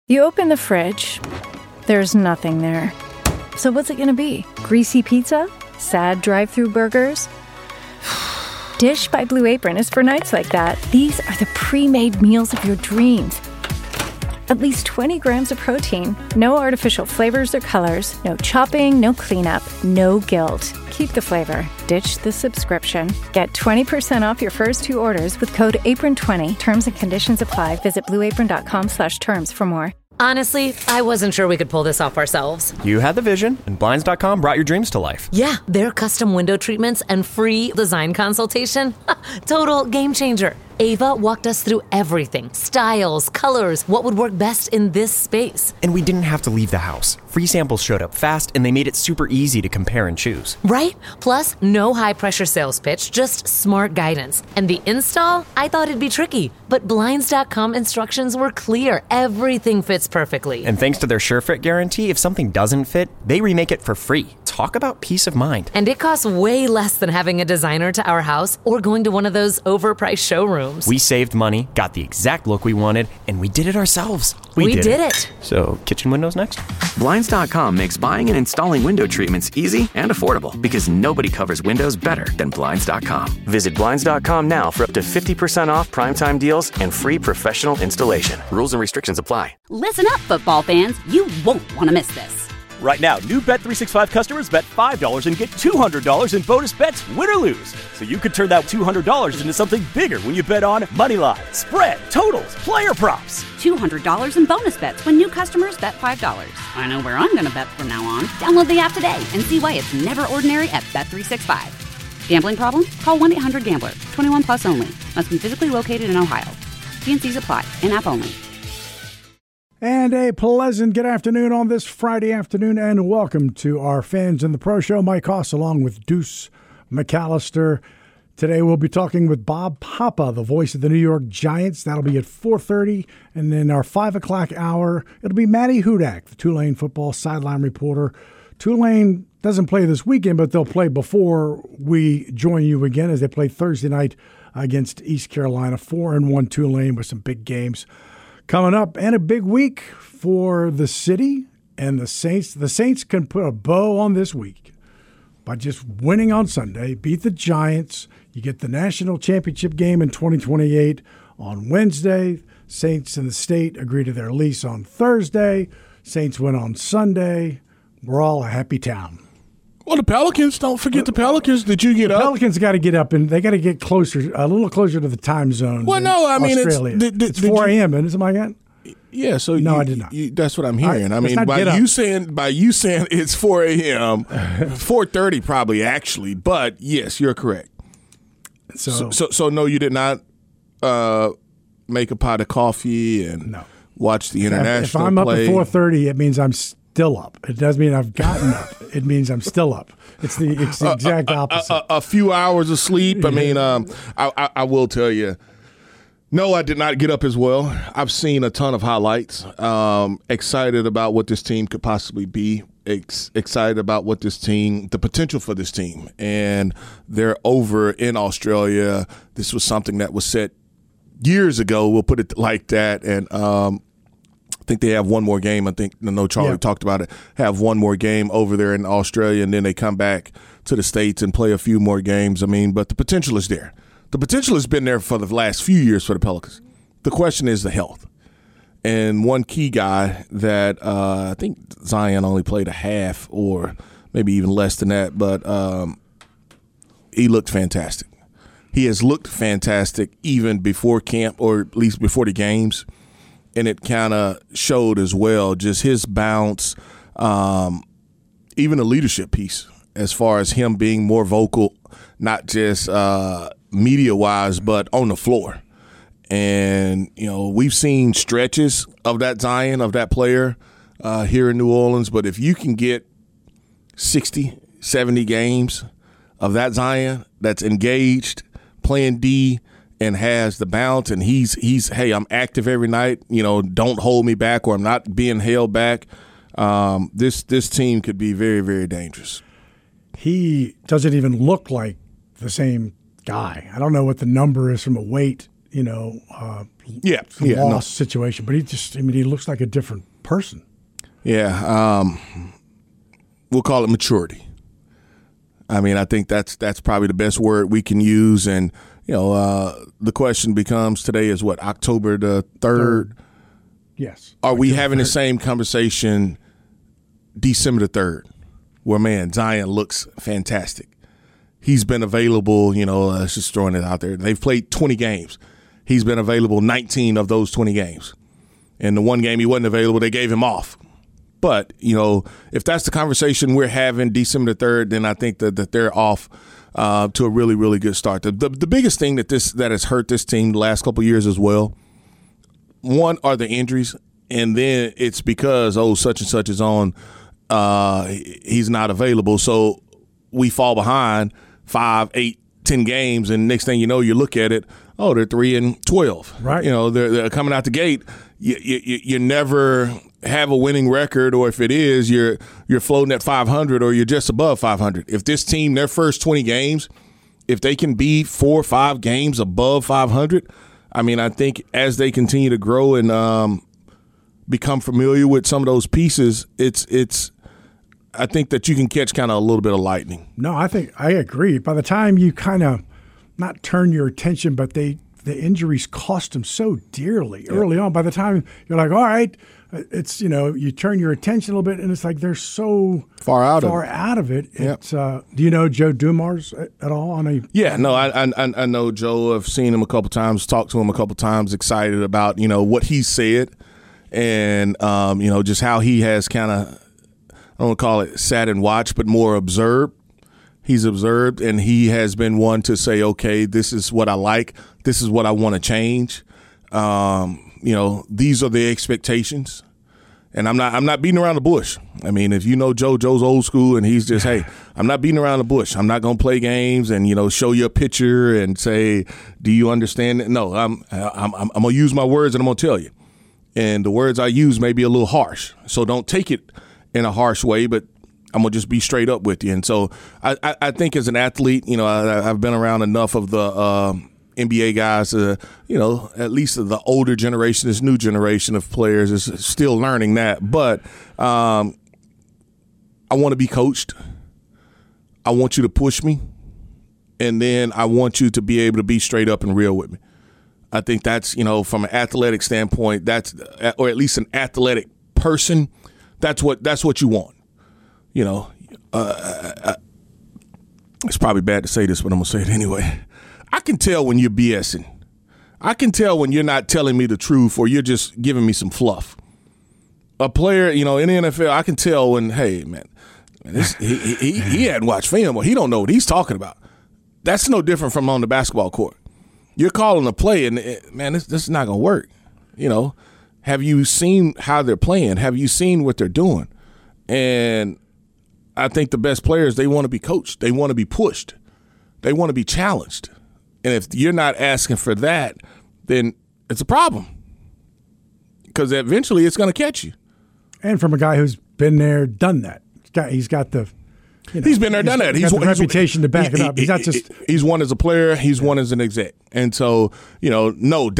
You open the fridge, there's nothing there. So what's it gonna be? Greasy pizza? Sad drive-thru burgers? Dish by Blue Apron is for nights like that. These are the pre-made meals of your dreams. At least 20 grams of protein, no artificial flavors or colors, no chopping, no cleanup, no guilt. Keep the flavor. Ditch the subscription. Get 20% off your first 2 orders with code APRON20. Terms and conditions apply. Visit blueapron.com/terms for more. Honestly, I wasn't sure we could pull this off ourselves. You had the vision, and Blinds.com brought your dreams to life. Yeah, their custom window treatments and free design consultation. Total game changer. Ava walked us through everything. Styles, colors, what would work best in this space. And we didn't have to leave the house. Free samples showed up fast, and they made it super easy to compare and choose. Right? Plus, no high-pressure sales pitch, just smart guidance. And the install? I thought it'd be tricky, but Blinds.com instructions were clear. Everything fits perfectly. And thanks to their SureFit guarantee, if something doesn't fit, they remake it for free. Talk about peace of mind. And it costs way less than having a designer to our house or going to one of those overpriced showrooms. We saved money, got the exact look we wanted, and we did it ourselves. We did it. So, kitchen windows next? Blinds.com makes buying and installing window treatments easy and affordable because nobody covers windows better than Blinds.com. Visit Blinds.com now for up to 50% off primetime deals and free professional installation. Rules and restrictions apply. Listen up, football fans. You won't want to miss this. Right now, new Bet365 customers bet $5 and get $200 in bonus bets, win or lose. So you could turn that $200 into something bigger when you bet on moneyline, spread, totals, player props. $200 in bonus bets when new customers bet $5. I know where I'm going to bet from now on. Download the app today and see why it's never ordinary at Bet365. Gambling problem? Call 1-800-GAMBLER. 21 plus only. Must be physically located in Ohio. T&Cs apply. In-app only. And a pleasant good afternoon on this Friday afternoon, and welcome to our Fans in the Pro Show. Mike Hoss along with Deuce McAllister. Today we'll be talking with Bob Papa, the voice of the New York Giants. That'll be at 4:30. And then our 5 o'clock hour, it'll be Matty Hudak, the Tulane football sideline reporter. Tulane doesn't play this weekend, but they'll play before we join you again as they play Thursday night against East Carolina. 4-1 Tulane with some big games coming up, and a big week for the city and the Saints. The Saints can put a bow on this week by just winning on Sunday, beat the Giants. You get the national championship game in 2028 on Wednesday. Saints and the state agree to their lease on Thursday. Saints win on Sunday. We're all a happy town. Well, the Pelicans, don't forget the Pelicans. Did you get up? Pelicans got to get up, and they got to get closer, a little closer to the time zone. Well, no, I mean, it's 4 a.m., and something like that? Yeah, so no, I did not. That's what I'm hearing. I mean, by you saying it's 4 a.m., 4:30 probably actually, but yes, you're correct. So no, you did not make a pot of coffee and watch the international. If I'm play. Up at 4:30, it means I'm still up. It doesn't mean I've gotten up. It means I'm still up. It's the exact opposite. A few hours of sleep. I mean, I will tell you. No, I did not get up as well. I've seen a ton of highlights. Excited about what this team could possibly be. Excited about what this team, the potential for this team. And they're over in Australia. This was something that was set years ago. We'll put it like that. And I think they have one more game. I know Charlie talked about it. Have one more game over there in Australia, and then they come back to the States and play a few more games. I mean, but the potential is there. The potential has been there for the last few years for the Pelicans. The question is the health. And one key guy that I think Zion only played a half or maybe even less than that, but he looked fantastic. He has looked fantastic even before camp, or at least before the games. And it kind of showed as well, just his bounce, even the leadership piece as far as him being more vocal, not just media-wise, but on the floor. And, we've seen stretches of that Zion, of that player here in New Orleans. But if you can get 60, 70 games of that Zion that's engaged, playing D, and has the bounce, and he's hey, I'm active every night, don't hold me back, or I'm not being held back, this team could be very, very dangerous. He doesn't even look like the same guy. I don't know what the number is from a weight, loss situation, but he looks like a different person. Yeah, we'll call it maturity. I mean, I think that's probably the best word we can use. And, the question becomes today is what, October the 3rd? Yes. Are we having the same conversation December the 3rd where, man, Zion looks fantastic? He's been available, just throwing it out there. They've played 20 games. He's been available 19 of those 20 games. And the one game he wasn't available, they gave him off. But, if that's the conversation we're having December the 3rd, then I think that they're off to a really, really good start. The biggest thing that has hurt this team the last couple of years as well, one, are the injuries, and then it's because, such and such is on, he's not available. So we fall behind 5, 8, 10 games, and next thing you know, you look at it, they're 3-12. Right. They're coming out the gate. You never have a winning record, or if it is, you're floating at 500 or you're just above 500. If this team, their first 20 games, if they can be 4 or 5 games above 500, I mean, I think as they continue to grow and become familiar with some of those pieces, I think that you can catch kind of a little bit of lightning. No, I agree. By the time you kind of not turn your attention, but the injuries cost them so dearly early on. By the time you're like, all right, it's, you turn your attention a little bit, and it's like they're so far out of it. Yep. Do you know Joe Dumars at all? Yeah, no, I know Joe. I've seen him a couple times, talked to him a couple times, excited about, what he said and, just how he has kind of, I don't want to call it sat and watched, but more observed. He's observed, and he has been one to say, okay, this is what I like. This is what I want to change. These are the expectations. And I'm not beating around the bush. I mean, if you know Joe's old school, and he's just, hey, I'm not beating around the bush. I'm not going to play games and, show you a picture and say, do you understand it? No, I'm going to use my words, and I'm going to tell you. And the words I use may be a little harsh. So don't take it in a harsh way, but I'm going to just be straight up with you. And so I think as an athlete, I've been around enough of the NBA guys, at least the older generation, this new generation of players is still learning that. But I want to be coached. I want you to push me. And then I want you to be able to be straight up and real with me. I think that's, from an athletic standpoint, or at least an athletic person, that's what you want. It's probably bad to say this, but I'm going to say it anyway. I can tell when you're BSing. I can tell when you're not telling me the truth or you're just giving me some fluff. A player, in the NFL, I can tell when, hey, man, he hadn't watched film or he don't know what he's talking about. That's no different from on the basketball court. You're calling a play and, man, this is not going to work. Have you seen how they're playing? Have you seen what they're doing? And I think the best players, they want to be coached. They want to be pushed. They want to be challenged. And if you're not asking for that, then it's a problem because eventually it's going to catch you. And from a guy who's been there, done that. He's got the he's been there, done that. He's got the reputation to back it up. He's not just – he's won as a player. He's won as an exec. And so, no,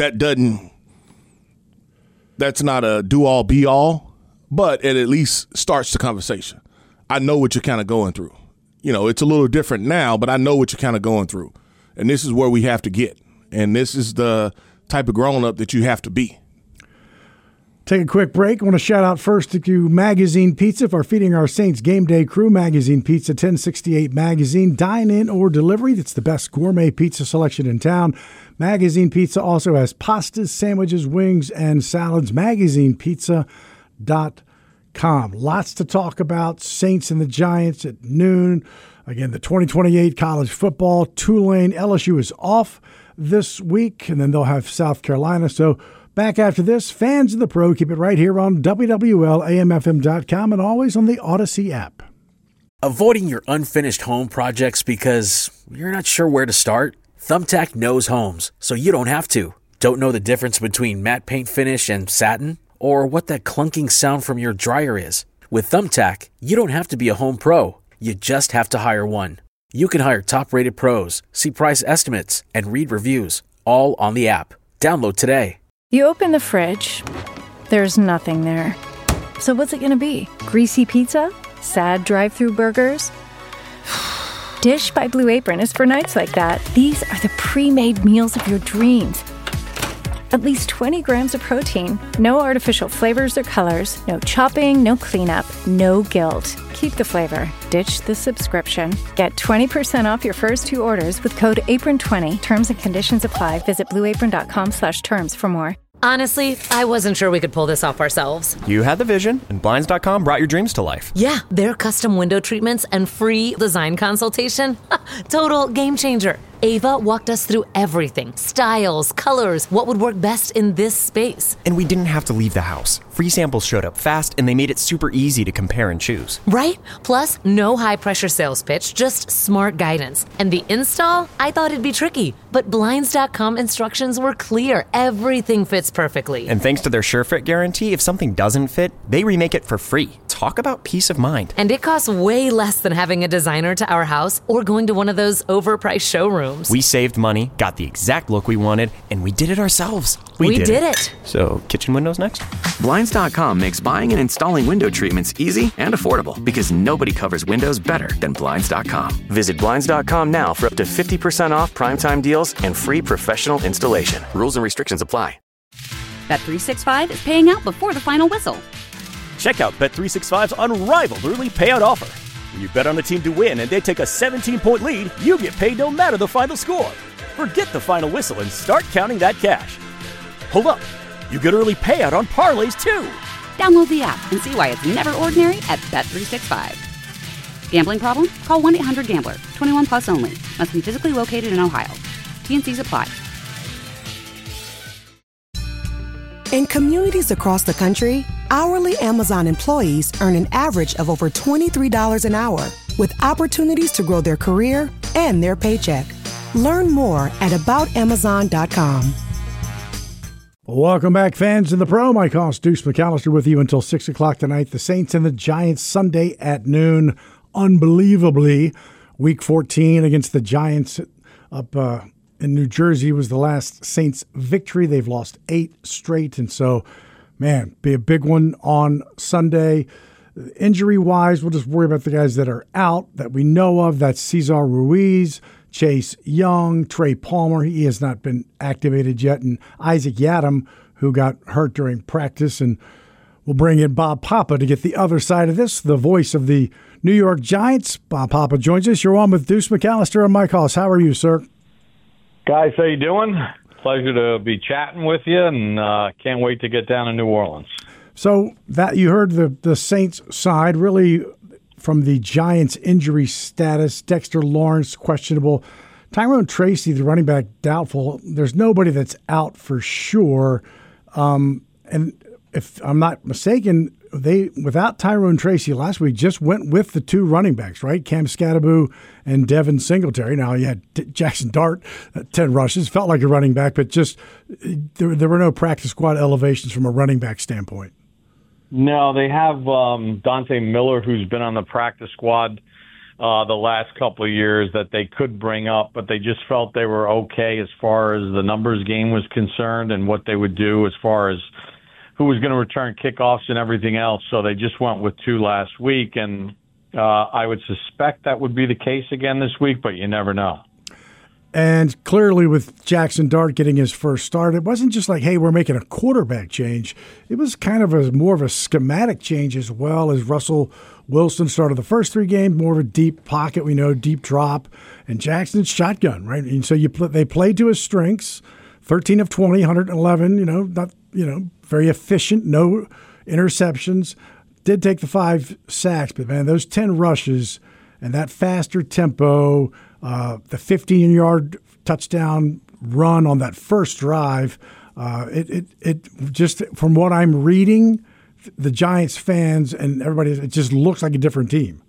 that's not a do-all, be-all, but it at least starts the conversation. I know what you're kind of going through. It's a little different now, but I know what you're kind of going through. And this is where we have to get. And this is the type of grown-up that you have to be. Take a quick break. I want to shout out first to Magazine Pizza for feeding our Saints game day crew. Magazine Pizza, 1068 Magazine. Dine-in or delivery. It's the best gourmet pizza selection in town. Magazine Pizza also has pastas, sandwiches, wings, and salads. MagazinePizza.com. Lots to talk about. Saints and the Giants at noon. Again, the 2028 college football. Tulane, LSU is off this week, and then they'll have South Carolina. So back after this, fans of the Pro, keep it right here on WWL-AMFM.com and always on the Odyssey app. Avoiding your unfinished home projects because you're not sure where to start? Thumbtack knows homes, so you don't have to. Don't know the difference between matte paint finish and satin? Or what that clunking sound from your dryer is? With Thumbtack, you don't have to be a home pro. You just have to hire one. You can hire top-rated pros, see price estimates, and read reviews, all on the app. Download today. You open the fridge, there's nothing there. So what's it going to be? Greasy pizza? Sad drive-through burgers? Dish by Blue Apron is for nights like that. These are the pre-made meals of your dreams. At least 20 grams of protein, no artificial flavors or colors, no chopping, no cleanup, no guilt. Keep the flavor. Ditch the subscription. Get 20% off your first 2 orders with code APRON20. Terms and conditions apply. Visit blueapron.com/terms for more. Honestly, I wasn't sure we could pull this off ourselves. You had the vision, and Blinds.com brought your dreams to life. Yeah, their custom window treatments and free design consultation. Total game changer. Ava walked us through everything. Styles, colors, what would work best in this space. And we didn't have to leave the house. Free samples showed up fast, and they made it super easy to compare and choose. Right? Plus, no high-pressure sales pitch, just smart guidance. And the install? I thought it'd be tricky, but Blinds.com instructions were clear. Everything fits perfectly. And thanks to their SureFit guarantee, if something doesn't fit, they remake it for free. Talk about peace of mind. And it costs way less than having a designer to our house or going to one of those overpriced showrooms. We saved money, got the exact look we wanted, and we did it ourselves. We did it. So, kitchen windows next? Blinds.com makes buying and installing window treatments easy and affordable because nobody covers windows better than Blinds.com. Visit Blinds.com now for up to 50% off primetime deals and free professional installation. Rules and restrictions apply. Bet365 is paying out before the final whistle. Check out Bet365's unrivaled early payout offer. When you bet on a team to win and they take a 17-point lead, you get paid no matter the final score. Forget the final whistle and start counting that cash. Hold up. You get early payout on parlays, too. Download the app and see why it's never ordinary at Bet365. Gambling problem? Call 1-800-GAMBLER. 21 plus only. Must be physically located in Ohio. T&Cs apply. In communities across the country, hourly Amazon employees earn an average of over $23 an hour, with opportunities to grow their career and their paycheck. Learn more at aboutamazon.com. Welcome back, fans in the Pro. Mike Hoss, Deuce McAllister with you until 6 o'clock tonight. The Saints and the Giants Sunday at noon. Unbelievably, Week 14 against the Giants up in New Jersey was the last Saints victory. They've lost 8 straight, and so, man, be a big one on Sunday. Injury-wise, we'll just worry about the guys that are out that we know of. That's Cesar Ruiz, Chase Young, Trey Palmer. He has not been activated yet, and Isaac Yiadom, who got hurt during practice. And we'll bring in Bob Papa to get the other side of this, the voice of the New York Giants. Bob Papa joins us. You're on with Deuce McAllister and Mike Hoss. How are you, sir? Guys, how you doing? Pleasure to be chatting with you, and can't wait to get down to New Orleans. So that you heard the Saints side, really from the Giants' injury status. Dexter Lawrence, questionable. Tyrone Tracy, the running back, doubtful. There's nobody that's out for sure. And if I'm not mistaken, they, without Tyrone Tracy last week, just went with the 2 running backs, right? Cam Scatterbo and Devin Singletary. Now, you had Jackson Dart, 10 rushes, felt like a running back, but just there were no practice squad elevations from a running back standpoint. No, they have Dante Miller, who's been on the practice squad the last couple of years that they could bring up, but they just felt they were okay as far as the numbers game was concerned and what they would do as far as who was going to return kickoffs and everything else. So they just went with 2 last week, and I would suspect that would be the case again this week, but you never know. And clearly with Jackson Dart getting his first start, it wasn't just like, hey, we're making a quarterback change. It was kind of more of a schematic change as well, as Russell Wilson started the first 3 games, more of a deep pocket, we know, deep drop, and Jackson's shotgun, right? And so they played to his strengths, 13 of 20, 111, very efficient, no interceptions. Did take the 5 sacks, but, man, those 10 rushes and that faster tempo, the 15-yard touchdown run on that first drive, it just, from what I'm reading, the Giants fans and everybody, it just looks like a different team.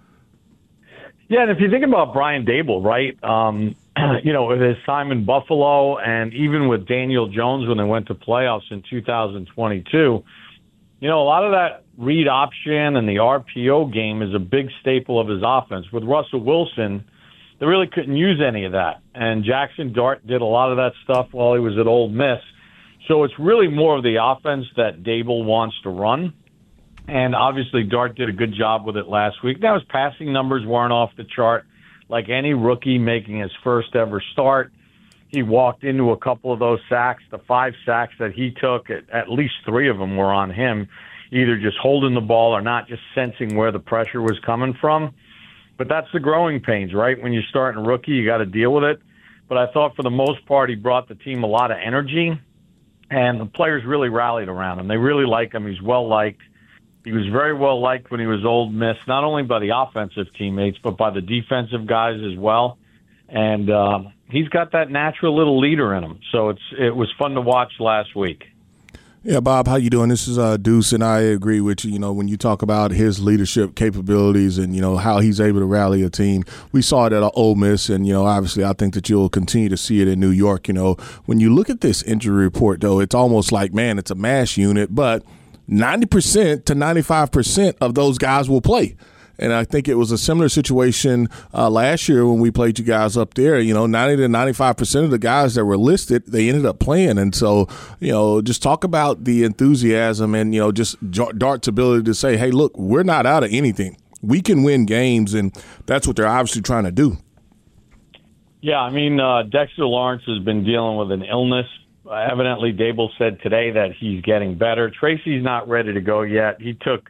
Yeah, and if you think about Brian Daboll, right, with his time in Buffalo and even with Daniel Jones when they went to playoffs in 2022, a lot of that read option and the RPO game is a big staple of his offense. With Russell Wilson, they really couldn't use any of that. And Jackson Dart did a lot of that stuff while he was at Ole Miss. So it's really more of the offense that Dable wants to run. And obviously Dart did a good job with it last week. Now his passing numbers weren't off the chart. Like any rookie making his first ever start, he walked into a couple of those sacks. The 5 sacks that he took, at least 3 of them were on him, either just holding the ball or not, just sensing where the pressure was coming from. But that's the growing pains, right? When you're starting a rookie, you got to deal with it. But I thought for the most part he brought the team a lot of energy, and the players really rallied around him. They really like him. He's well-liked. He was very well-liked when he was Ole Miss, not only by the offensive teammates, but by the defensive guys as well. And he's got that natural little leader in him. So it was fun to watch last week. Yeah, Bob, how you doing? This is Deuce, and I agree with you. You know, when you talk about his leadership capabilities and, you know, how he's able to rally a team, we saw it at Ole Miss, and, you know, obviously I think that you'll continue to see it in New York. You know, when you look at this injury report, though, it's almost like, man, it's a mass unit, but 90% to 95% of those guys will play. And I think it was a similar situation last year when we played you guys up there. You know, 90 to 95% of the guys that were listed, they ended up playing. And so, you know, just talk about the enthusiasm and, you know, just Dart's ability to say, hey, look, we're not out of anything. We can win games, and that's what they're obviously trying to do. Yeah, I mean, Dexter Lawrence has been dealing with an illness. Evidently, Dable said today that he's getting better. Tracy's not ready to go yet. He took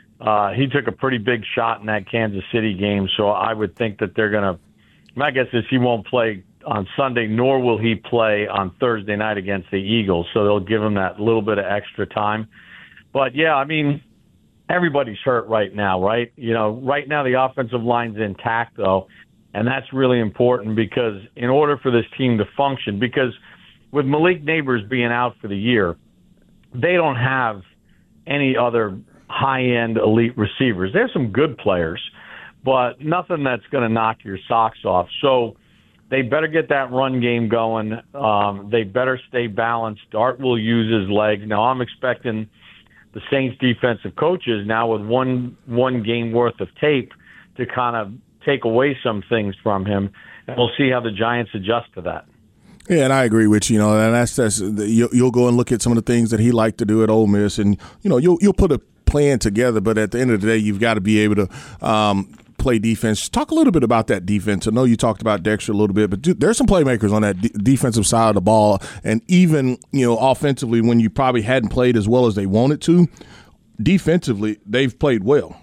a pretty big shot in that Kansas City game, so I would think that they're going to – my guess is he won't play on Sunday, nor will he play on Thursday night against the Eagles, so they'll give him that little bit of extra time. But, yeah, I mean, everybody's hurt right now, right? You know, right now the offensive line's intact, though, and that's really important because in order for this team to function – because with Malik Neighbors being out for the year, they don't have any other – high-end elite receivers. There's some good players, but nothing that's going to knock your socks off. So they better get that run game going. They better stay balanced. Dart will use his legs. Now I'm expecting the Saints defensive coaches now with one game worth of tape to kind of take away some things from him, and we'll see how the Giants adjust to that. Yeah, and I agree with you. You know, and that's you'll go and look at some of the things that he liked to do at Ole Miss, and you know you'll put a plan together. But at the end of the day, you've got to be able to play defense. Talk a little bit about that defense. I know you talked about Dexter a little bit, but there's some playmakers on that defensive side of the ball, and even offensively, when you probably hadn't played as well as they wanted to, defensively they've played well.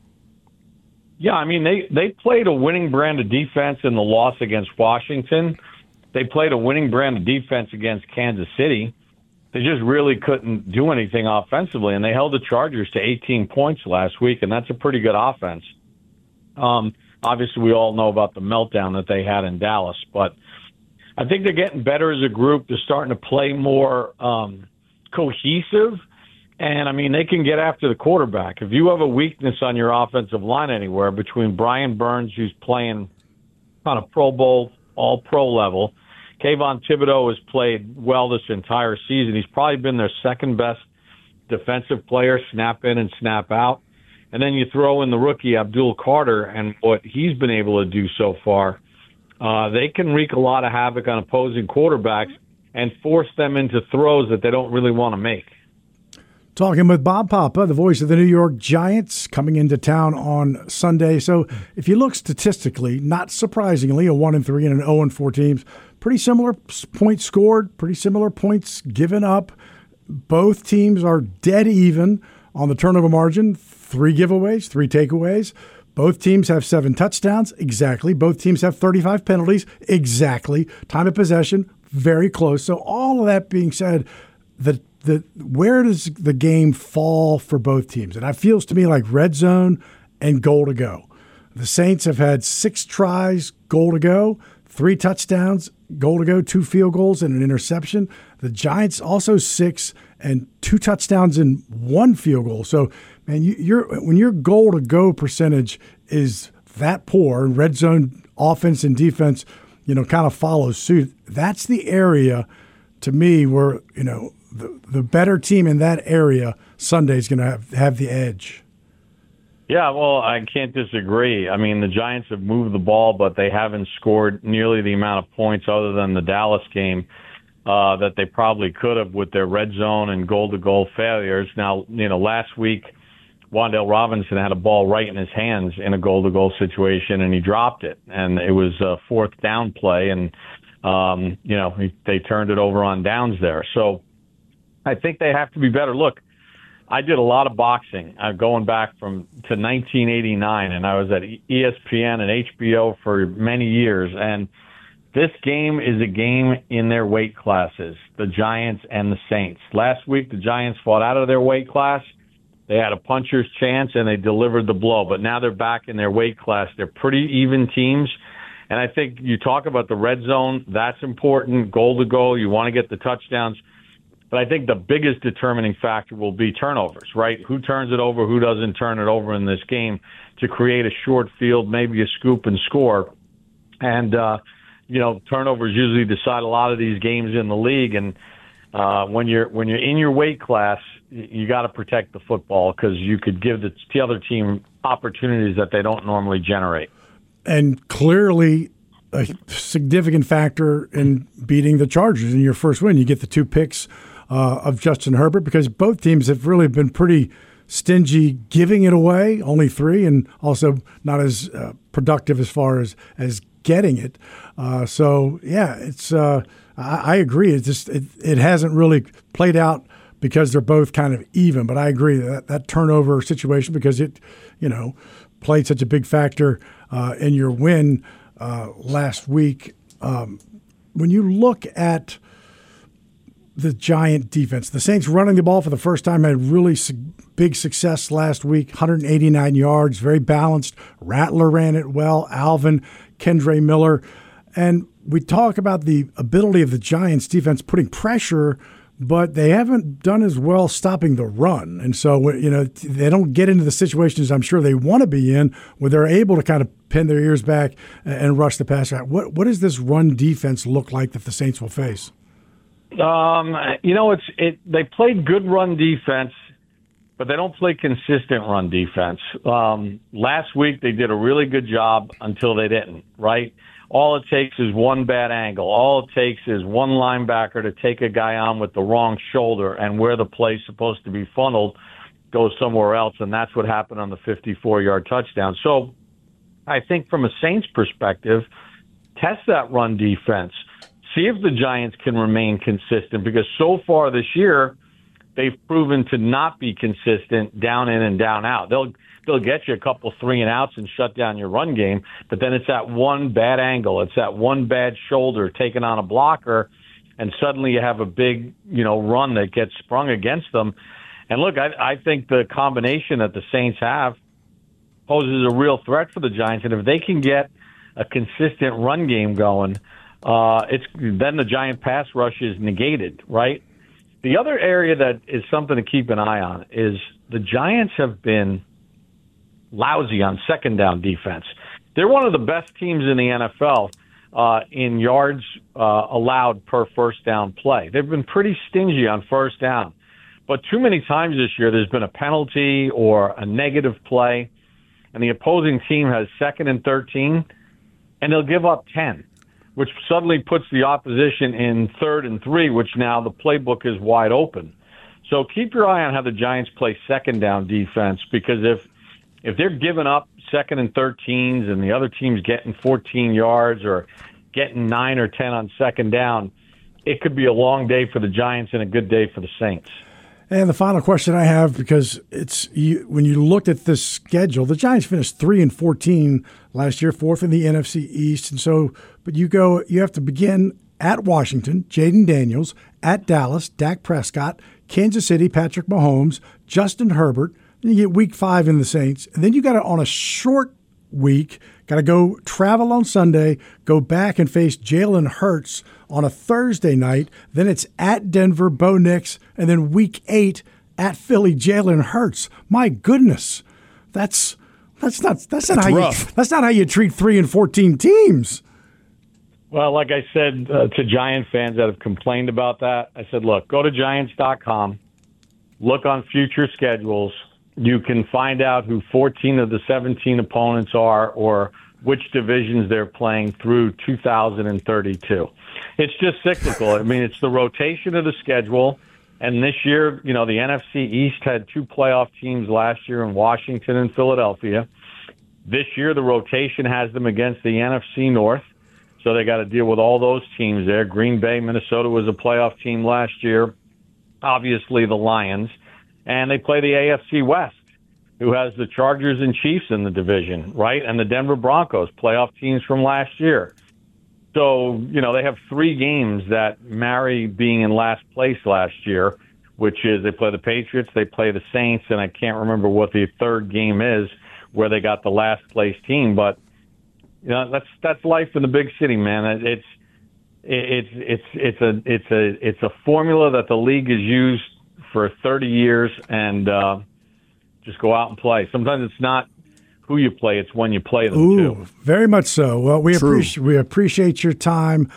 Yeah, I mean they played a winning brand of defense in the loss against Washington. They played a winning brand of defense against Kansas City. They just really couldn't do anything offensively, and they held the Chargers to 18 points last week, and that's a pretty good offense. Obviously, we all know about the meltdown that they had in Dallas, but I think they're getting better as a group. They're starting to play more cohesive, and, I mean, they can get after the quarterback. If you have a weakness on your offensive line anywhere between Brian Burns, who's playing on a Pro Bowl, all-pro level, Kayvon Thibodeau has played well this entire season. He's probably been their second-best defensive player, snap in and snap out. And then you throw in the rookie Abdul Carter and what he's been able to do so far. They can wreak a lot of havoc on opposing quarterbacks and force them into throws that they don't really want to make. Talking with Bob Papa, the voice of the New York Giants, coming into town on Sunday. So if you look statistically, not surprisingly, a 1-3 and an 0-4 teams, pretty similar points scored, pretty similar points given up. Both teams are dead even on the turnover margin, 3 giveaways, 3 takeaways. Both teams have 7 touchdowns, exactly. Both teams have 35 penalties, exactly. Time of possession, very close. So all of that being said, where does the game fall for both teams? And it feels to me like red zone and goal to go. The Saints have had 6 tries, goal to go, 3 touchdowns, goal to go, 2 field goals, and an interception. The Giants also 6 and 2 touchdowns and 1 field goal. So, man, when your goal to go percentage is that poor, and red zone offense and defense, kind of follows suit. That's the area, to me, where the better team in that area Sunday is going to have the edge. Yeah, well, I can't disagree. I mean, the Giants have moved the ball, but they haven't scored nearly the amount of points other than the Dallas game. that they probably could have with their red zone and goal-to-goal failures. Now, last week, Wan'Dale Robinson had a ball right in his hands in a goal-to-goal situation, and he dropped it. And it was a fourth down play, and, they turned it over on downs there. So I think they have to be better. Look, I did a lot of boxing going back to 1989, and I was at ESPN and HBO for many years. And this game is a game in their weight classes, the Giants and the Saints. Last week, the Giants fought out of their weight class. They had a puncher's chance, and they delivered the blow. But now they're back in their weight class. They're pretty even teams. And I think you talk about the red zone. That's important. Goal to goal. You want to get the touchdowns. But I think the biggest determining factor will be turnovers, right? Who turns it over, who doesn't turn it over in this game to create a short field, maybe a scoop and score. And, turnovers usually decide a lot of these games in the league. And when you're in your weight class, you got to protect the football because you could give the other team opportunities that they don't normally generate. And clearly a significant factor in beating the Chargers in your first win. You get the 2 picks of Justin Herbert because both teams have really been pretty stingy giving it away, only 3, and also not as productive as far as getting it. It's I agree. It's just it hasn't really played out because they're both kind of even. But I agree that turnover situation because it played such a big factor in your win last week. When you look at the Giant defense, the Saints running the ball for the first time had really big success last week, 189 yards, very balanced. Rattler ran it well, Alvin, Kendre Miller. And we talk about the ability of the Giants defense putting pressure, but they haven't done as well stopping the run. And so, they don't get into the situations I'm sure they want to be in where they're able to kind of pin their ears back and rush the passer. What does this run defense look like that the Saints will face? They played good run defense, but they don't play consistent run defense. Last week they did a really good job until they didn't, right? All it takes is one bad angle. All it takes is one linebacker to take a guy on with the wrong shoulder, and where the play's supposed to be funneled goes somewhere else, and that's what happened on the 54-yard touchdown. So I think from a Saints perspective, test that run defense. See if the Giants can remain consistent, because so far this year they've proven to not be consistent down in and down out. They'll get you a couple 3-and-outs and shut down your run game, but then it's that one bad angle, it's that one bad shoulder taking on a blocker, and suddenly you have a big run that gets sprung against them. And look, I think the combination that the Saints have poses a real threat for the Giants, and if they can get a consistent run game going, then the Giant pass rush is negated, right? The other area that is something to keep an eye on is the Giants have been lousy on second down defense. They're one of the best teams in the NFL in yards allowed per first down play. They've been pretty stingy on first down. But too many times this year there's been a penalty or a negative play, and the opposing team has 2nd and 13, and they'll give up 10. Which suddenly puts the opposition in 3rd and 3, which now the playbook is wide open. So keep your eye on how the Giants play second down defense, because if they're giving up 2nd and 13s and the other team's getting 14 yards or getting 9 or 10 on second down, it could be a long day for the Giants and a good day for the Saints. And the final question I have, because when you looked at this schedule, the Giants finished 3-14 last year, 4th in the NFC East, and so. But you have to begin at Washington, Jaden Daniels, at Dallas, Dak Prescott, Kansas City, Patrick Mahomes, Justin Herbert. Then you get week 5 in the Saints. And then you got to, on a short week, got to go travel on Sunday, go back and face Jalen Hurts on a Thursday night. Then it's at Denver, Bo Nix, and then week 8 at Philly, Jalen Hurts. My goodness, that's not how you treat 3-14 teams. Well, like I said to Giant fans that have complained about that, I said, look, go to Giants.com, look on future schedules. You can find out who 14 of the 17 opponents are or which divisions they're playing through 2032. It's just cyclical. I mean, it's the rotation of the schedule. And this year, the NFC East had 2 playoff teams last year in Washington and Philadelphia. This year, the rotation has them against the NFC North. So they got to deal with all those teams there. Green Bay, Minnesota was a playoff team last year. Obviously, the Lions. And they play the AFC West, who has the Chargers and Chiefs in the division, right? And the Denver Broncos, playoff teams from last year. So, they have 3 games that marry being in last place last year, which is they play the Patriots, they play the Saints, and I can't remember what the third game is where they got the last place team. But, that's life in the big city, man. It's a formula that the league has used for 30 years, and just go out and play. Sometimes it's not who you play; it's when you play them. Too. Very much so. Well, we appreciate your time.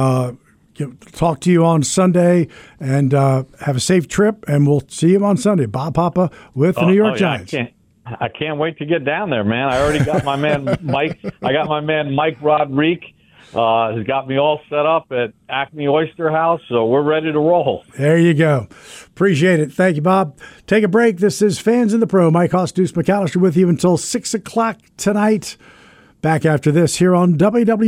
Talk to you on Sunday, and have a safe trip. And we'll see you on Sunday. Bob Papa with the New York Giants. I can't wait to get down there, man. I already got my man Mike. I got my man Mike Rodriguez. Has got me all set up at Acme Oyster House, so we're ready to roll. There you go. Appreciate it. Thank you, Bob. Take a break. This is Fans in the Pro. Mike Hoss, Deuce McAllister with you until 6 o'clock tonight. Back after this here on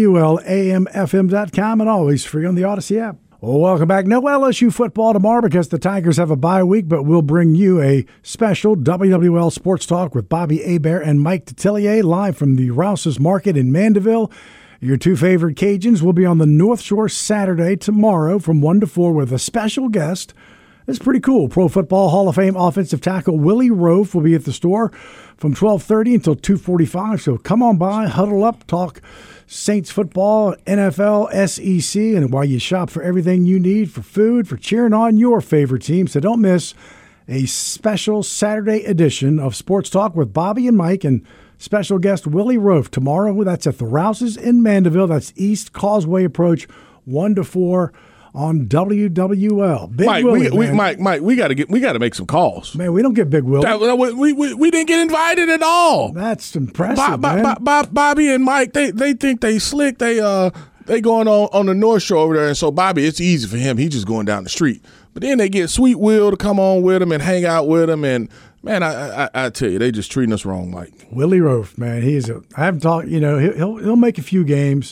WWLAMFM.com and always free on the Odyssey app. Well, welcome back. No LSU football tomorrow because the Tigers have a bye week, but we'll bring you a special WWL Sports Talk with Bobby Hebert and Mike Detillier live from the Rouse's Market in Mandeville. Your 2 favorite Cajuns will be on the North Shore Saturday tomorrow from 1 to 4 with a special guest. It's pretty cool. Pro Football Hall of Fame offensive tackle Willie Roaf will be at the store from 12:30 until 2:45. So come on by, huddle up, talk Saints football, NFL, SEC, and while you shop for everything you need for food, for cheering on your favorite team. So don't miss a special Saturday edition of Sports Talk with Bobby and Mike and special guest Willie Roaf tomorrow. That's at the Rouse's in Mandeville. That's East Causeway Approach, 1 to 4 on WWL. Big Mike, Willie, Mike, we got to make some calls. Man, we don't get Big Willie. We didn't get invited at all. That's impressive, man. Bobby and Mike, they think they slick. They going on the North Shore over there, and so Bobby, it's easy for him. He's just going down the street. But then they get Sweet Will to come on with him and hang out with him, and man, I tell you, they just treating us wrong, Mike. Willie Roaf, man, I haven't talked. He'll make a few games,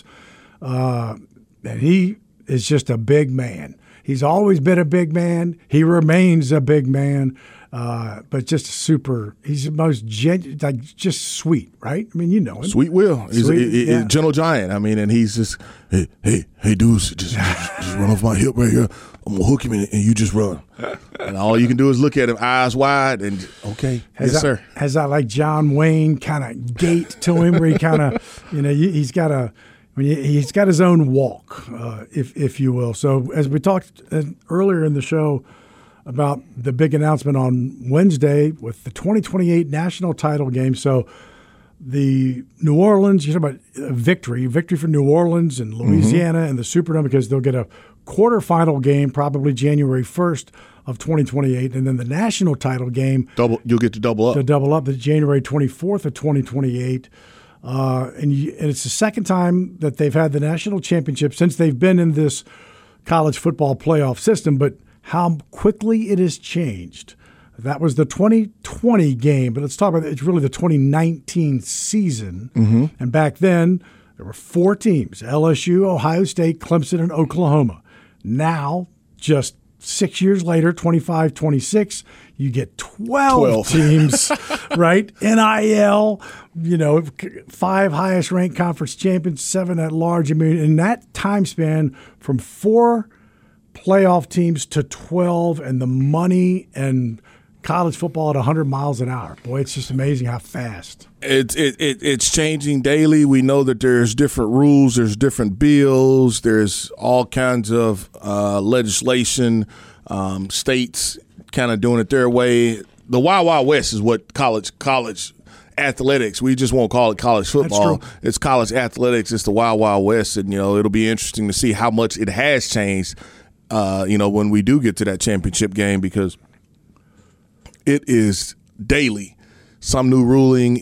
and he is just a big man. He's always been a big man. He remains a big man, but just he's the most just sweet, right? I mean, you know him. Sweet Will. He's a gentle giant. I mean, and he's just, hey, Deuce, just run off my hip right here. I'm going to hook him and you just run. And all you can do is look at him, eyes wide, and okay, yes, sir. Has that like John Wayne kind of gait to him where he kind of, he's got his own walk, if you will. So as we talked earlier in the show about the big announcement on Wednesday with the 2028 national title game. So the New Orleans, you talk about victory for New Orleans and Louisiana and the Superdome, because they'll get a quarterfinal game probably January 1st of 2028, and then the national title game. You'll get to double up. The January 24th of 2028. And it's the second time that they've had the national championship since they've been in this college football playoff system, but how quickly it has changed. That was the 2020 game, but let's talk about it's really the 2019 season. Mm-hmm. And back then, there were 4 teams, LSU, Ohio State, Clemson, and Oklahoma. Now, just 6 years later, 25-26, you get 12 teams, right? NIL, 5 highest ranked conference champions, 7 at large. I mean, in that time span, from 4 playoff teams to 12, and the money and college football at 100 miles an hour. Boy, it's just amazing how fast. It's changing daily. We know that there's different rules, there's different bills, there's all kinds of legislation, states kind of doing it their way. The Wild Wild West is what college athletics. We just won't call it college football. It's college athletics. It's the Wild Wild West, and it'll be interesting to see how much it has changed. When we do get to that championship game, because it is daily. Some new ruling,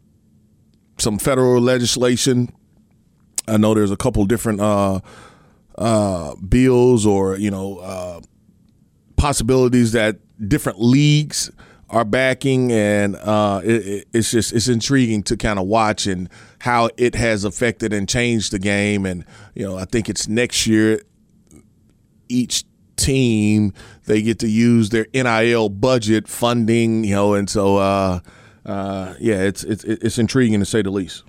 some federal legislation. I know there's a couple different bills or possibilities that different leagues are backing, and it's intriguing to kind of watch and how it has affected and changed the game. And I think it's next year each team they get to use their NIL budget funding, and so it's intriguing to say the least.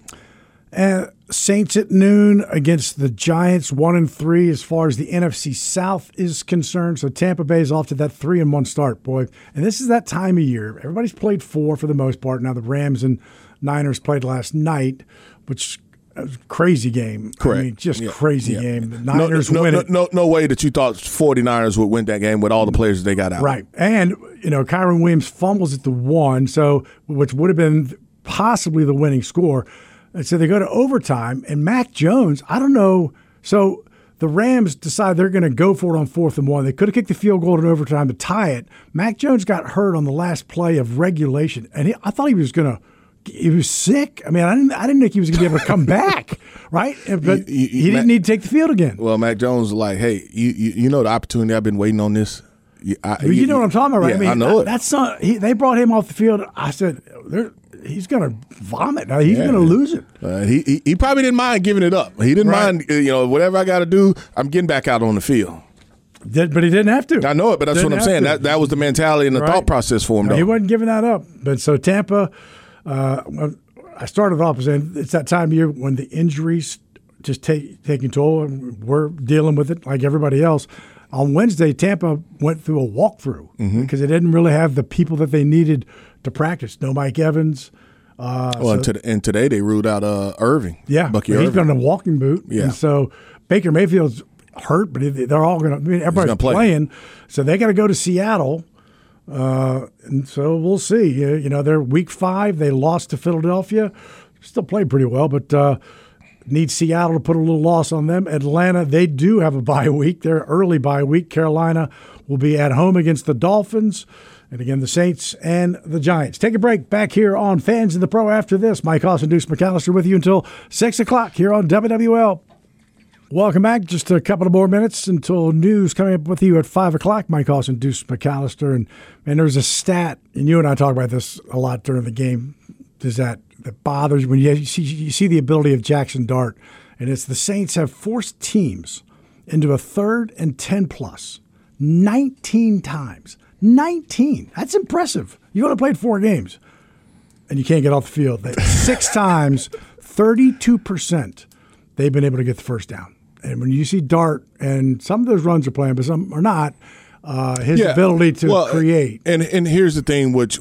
Saints at noon against the Giants, 1-3 as far as the NFC South is concerned. So Tampa Bay is off to that 3-1 start, boy. And this is that time of year. Everybody's played for the most part. Now the Rams and Niners played last night, which was a crazy game. Correct. I mean, crazy game. The Niners win it. No way that you thought 49ers would win that game with all the players they got out. Right. And, Kyron Williams fumbles at the 1, which would have been possibly the winning score. And so they go to overtime, and Mac Jones, I don't know. So the Rams decide they're going to go for it on 4th and 1. They could have kicked the field goal in overtime to tie it. Mac Jones got hurt on the last play of regulation, and I thought he was sick. I mean, I didn't think he was going to be able to come back, right? But he didn't need to take the field again. Well, Mac Jones was like, hey, you know the opportunity I've been waiting on this. You know what I'm talking about, right? Yeah, I know it. That's not. They brought him off the field. I said, he's going to vomit. He's going to lose it. He probably didn't mind giving it up. He didn't mind, whatever I got to do, I'm getting back out on the field. But he didn't have to. I know it, but that's what I'm saying. That was the mentality and the thought process for him, though. He wasn't giving that up. But so Tampa, I started off saying it's that time of year when the injuries just taking toll, and we're dealing with it like everybody else. On Wednesday, Tampa went through a walkthrough because they didn't really have the people that they needed to practice. No Mike Evans. And today they ruled out Irving. Yeah, Bucky he's Irving. got a walking boot. Yeah. And so Baker Mayfield's hurt, but they're all going to. I mean, everybody's playing, so they got to go to Seattle. And so we'll see. They're week 5. They lost to Philadelphia. Still played pretty well, but need Seattle to put a little loss on them. Atlanta, they do have a bye week. They're early bye week. Carolina will be at home against the Dolphins. And again, the Saints and the Giants. Take a break back here on Fans in the Pro after this. Mike Hoss and Deuce McAllister with you until 6 o'clock here on WWL. Welcome back. Just a couple of more minutes until news coming up with you at 5 o'clock. Mike Hoss and Deuce McAllister. And there's a stat, and you and I talk about this a lot during the game, is that bothers when you see the ability of Jackson Dart. And it's the Saints have forced teams into a 3rd and 10+ 19 times. 19. That's impressive. You've only played 4 games, and you can't get off the field. 6 times, 32%, they've been able to get the first down. And when you see Dart, and some of those runs are playing, but some are not, his ability to create. And here's the thing, which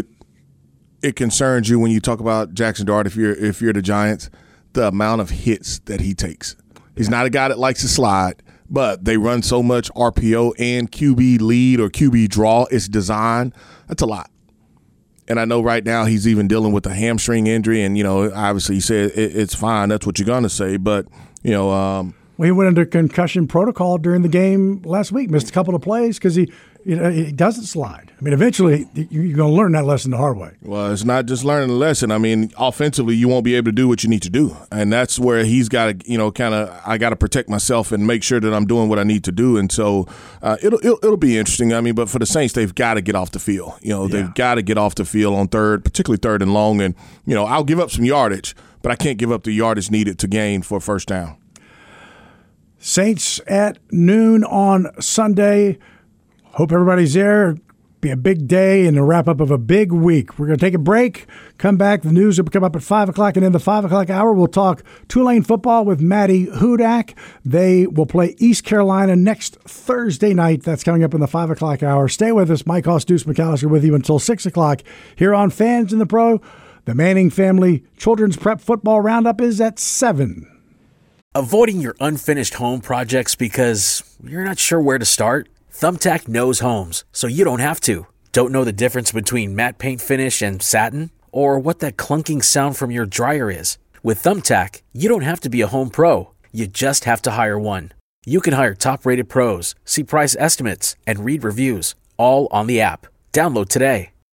it concerns you when you talk about Jackson Dart, if you're the Giants, the amount of hits that he takes. He's not a guy that likes to slide, but they run so much RPO and QB lead or QB draw. It's designed. That's a lot. And I know right now he's even dealing with a hamstring injury, and obviously he said it's fine. That's what you're gonna say, but well, he went into concussion protocol during the game last week. Missed a couple of plays because he doesn't slide. I mean, eventually you're going to learn that lesson the hard way. Well, it's not just learning the lesson. I mean, offensively, you won't be able to do what you need to do, and that's where he's got to, I got to protect myself and make sure that I'm doing what I need to do. And so it'll be interesting. I mean, but for the Saints, they've got to get off the field. They've got to get off the field on 3rd, particularly 3rd and long. And I'll give up some yardage, but I can't give up the yardage needed to gain for a first down. Saints at noon on Sunday. Hope everybody's there. Be a big day and a wrap-up of a big week. We're going to take a break, come back. The news will come up at 5 o'clock, and in the 5 o'clock hour, we'll talk Tulane football with Maddie Hudak. They will play East Carolina next Thursday night. That's coming up in the 5 o'clock hour. Stay with us. Mike Hoss, Deuce McAllister with you until 6 o'clock here on Fans in the Pro. The Manning Family Children's Prep Football Roundup is at 7. Avoiding your unfinished home projects because you're not sure where to start? Thumbtack knows homes, so you don't have to. Don't know the difference between matte paint finish and satin? Or what that clunking sound from your dryer is? With Thumbtack, you don't have to be a home pro. You just have to hire one. You can hire top-rated pros, see price estimates, and read reviews, all on the app. Download today.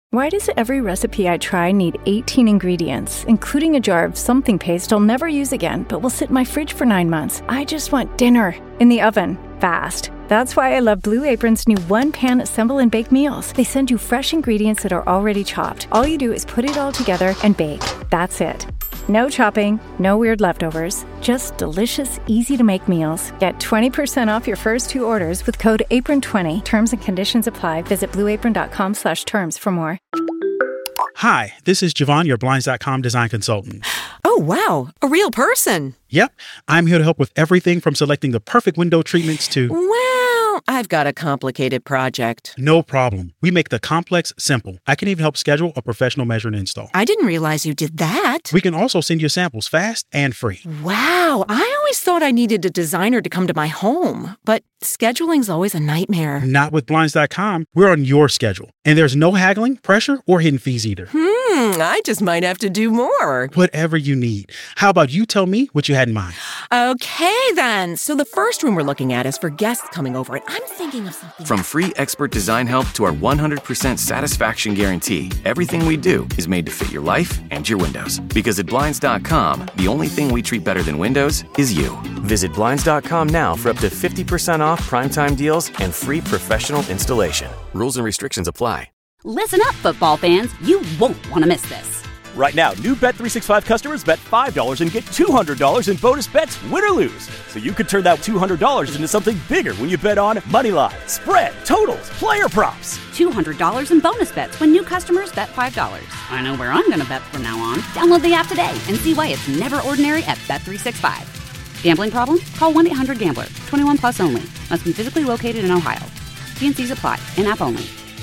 Why does every recipe I try need 18 ingredients, including a jar of something paste I'll never use again, but will sit in my fridge for 9 months? I just want dinner in the oven, fast. That's why I love Blue Apron's new one-pan assemble and bake meals. They send you fresh ingredients that are already chopped. All you do is put it all together and bake. That's it. No chopping, no weird leftovers, just delicious, easy-to-make meals. Get 20% off your first 2 orders with code APRON20. Terms and conditions apply. Visit blueapron.com/terms for more. Hi, this is Javon, your Blinds.com design consultant. Oh, wow. A real person. Yep. I'm here to help with everything from selecting the perfect window treatments to... Well, I've got a complicated project. No problem. We make the complex simple. I can even help schedule a professional measure and install. I didn't realize you did that. We can also send you samples fast and free. Wow. I always thought I needed a designer to come to my home, but scheduling's always a nightmare. Not with Blinds.com. We're on your schedule. And there's no haggling, pressure, or hidden fees either. I just might have to do more. Whatever you need. How about you tell me what you had in mind? Okay, then. So the first room we're looking at is for guests coming over, and I'm thinking of something. From free expert design help to our 100% satisfaction guarantee, everything we do is made to fit your life and your windows. Because at Blinds.com, the only thing we treat better than windows is you. Visit Blinds.com now for up to 50% off primetime deals and free professional installation. Rules and restrictions apply. Listen up, football fans. You won't want to miss this. Right now, new Bet365 customers bet $5 and get $200 in bonus bets, win or lose. So you could turn that $200 into something bigger when you bet on Moneyline, spread, totals, player props. $200 in bonus bets when new customers bet $5. I know where I'm going to bet from now on. Download the app today and see why it's never ordinary at Bet365. Gambling problem? Call 1-800-GAMBLER. 21 plus only. Must be physically located in Ohio. T&Cs apply. In-app only.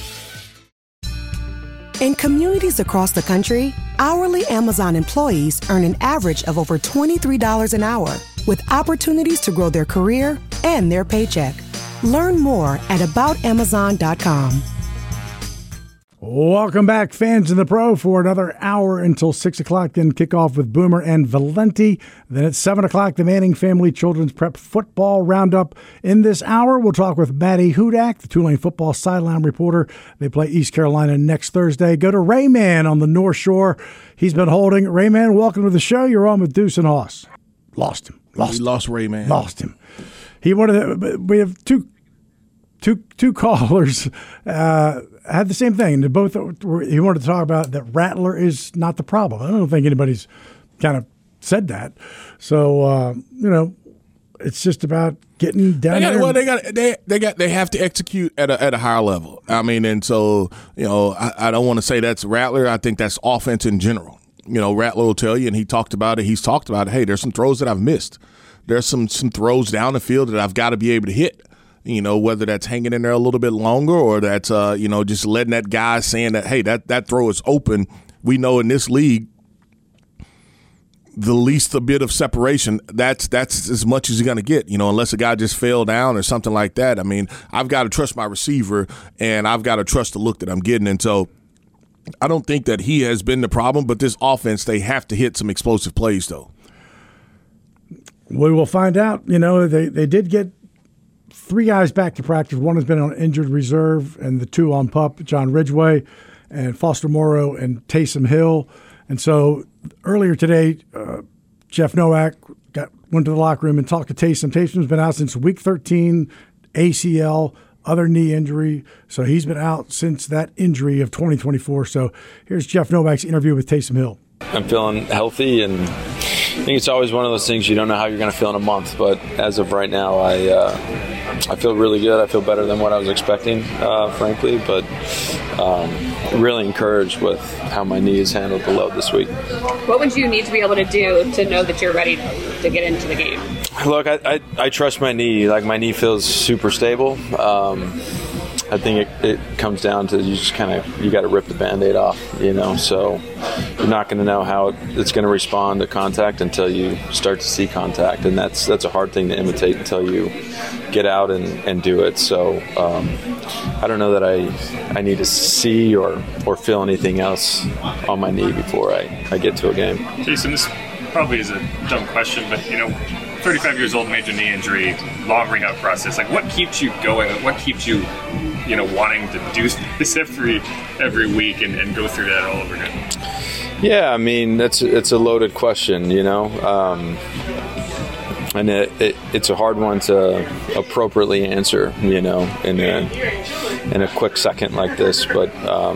In communities across the country, hourly Amazon employees earn an average of over $23 an hour, with opportunities to grow their career and their paycheck. Learn more at aboutamazon.com. Welcome back, fans in the Pro, for another hour until 6 o'clock. Then kickoff with Boomer and Valenti. Then at 7 o'clock, the Manning Family Children's Prep Football Roundup. In this hour, we'll talk with Maddie Hudak, the Tulane football sideline reporter. They play East Carolina next Thursday. Go to Rayman on the North Shore. He's been holding. Rayman, welcome to the show. You're on with Deuce and Hoss. Lost him. We lost Rayman. Lost him. He wanted. We have two callers had the same thing. He wanted to talk about that Rattler is not the problem. I don't think anybody's kind of said that. So it's just about getting down there. They have to execute at a higher level. I mean, and so I don't want to say that's Rattler. I think that's offense in general. Rattler will tell you, and he talked about it. He's talked about it. Hey, there's some throws that I've missed. There's some throws down the field that I've got to be able to hit. Whether that's hanging in there a little bit longer or that's, just letting that guy saying that, hey, that throw is open. We know in this league, the least a bit of separation, that's as much as you're going to get, unless a guy just fell down or something like that. I mean, I've got to trust my receiver and I've got to trust the look that I'm getting. And so I don't think that he has been the problem, but this offense, they have to hit some explosive plays, though. We will find out. They did get 3 guys back to practice. One has been on injured reserve, and the 2 on PUP, John Ridgway and Foster Morrow and Taysom Hill. And so earlier today, Jeff Nowak went to the locker room and talked to Taysom. Taysom's been out since week 13, ACL, other knee injury. So he's been out since that injury of 2024. So here's Jeff Nowak's interview with Taysom Hill. I'm feeling healthy, and I think it's always one of those things you don't know how you're going to feel in a month. But as of right now, I feel really good. I feel better than what I was expecting, frankly. But really encouraged with how my knees handled the load this week. What would you need to be able to do to know that you're ready to get into the game? Look, I trust my knee. Like, my knee feels super stable. I think it comes down to you got to rip the Band-Aid off, so you're not going to know how it's going to respond to contact until you start to see contact, and that's a hard thing to imitate until you get out and do it. So I don't know that I need to see or feel anything else on my knee before I get to a game. Jason, this probably is a dumb question, but 35 years old, major knee injury, long rehab process. Like, what keeps you going? What keeps you wanting to do this every week and go through that all over again? Yeah, I mean, it's a loaded question, and it's a hard one to appropriately answer, in a quick second like this. But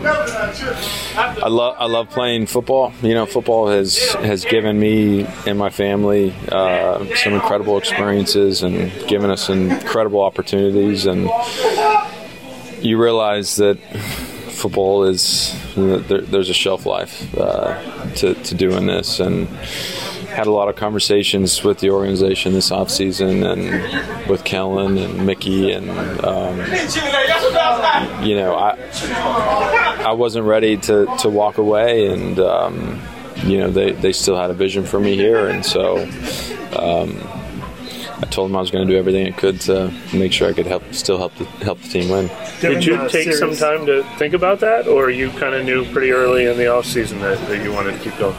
I love playing football. Football has given me and my family some incredible experiences and given us incredible opportunities. And you realize that football is there's a shelf life to doing this, and had a lot of conversations with the organization this offseason and with Kellen and Mickey, and I wasn't ready to walk away, and they still had a vision for me here, and so I told them I was going to do everything I could to make sure I could help the team win. Did you take some time to think about that, or you kind of knew pretty early in the offseason that you wanted to keep going?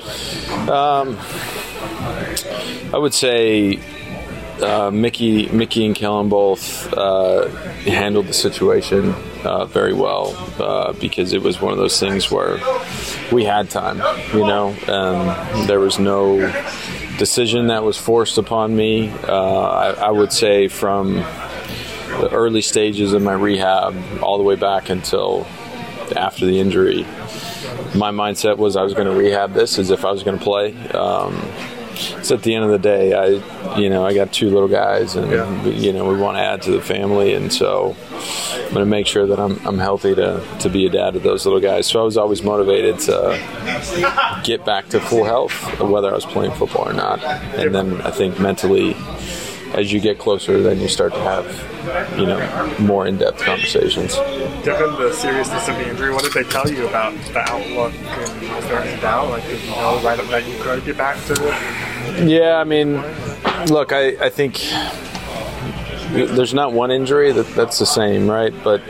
I would say Mickey and Kellen both handled the situation very well because it was one of those things where we had time, and there was no decision that was forced upon me. I would say from the early stages of my rehab all the way back until after the injury, my mindset was I was going to rehab this as if I was going to play. So at the end of the day, I got two little guys, and we want to add to the family, and so I'm going to make sure that I'm healthy to be a dad to those little guys. So I was always motivated to get back to full health, whether I was playing football or not. And then I think mentally, as you get closer, then you start to have, more in-depth conversations. Given the seriousness of the injury, what did they tell you about the outlook, and was there any doubt? Like, did you know right up that you could get back to it? Yeah, I mean, look, I think there's not one injury that's the same, right? But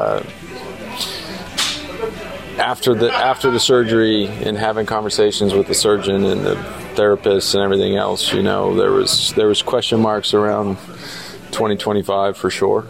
after the surgery and having conversations with the surgeon and the therapists and everything else, there was question marks around 2025 for sure,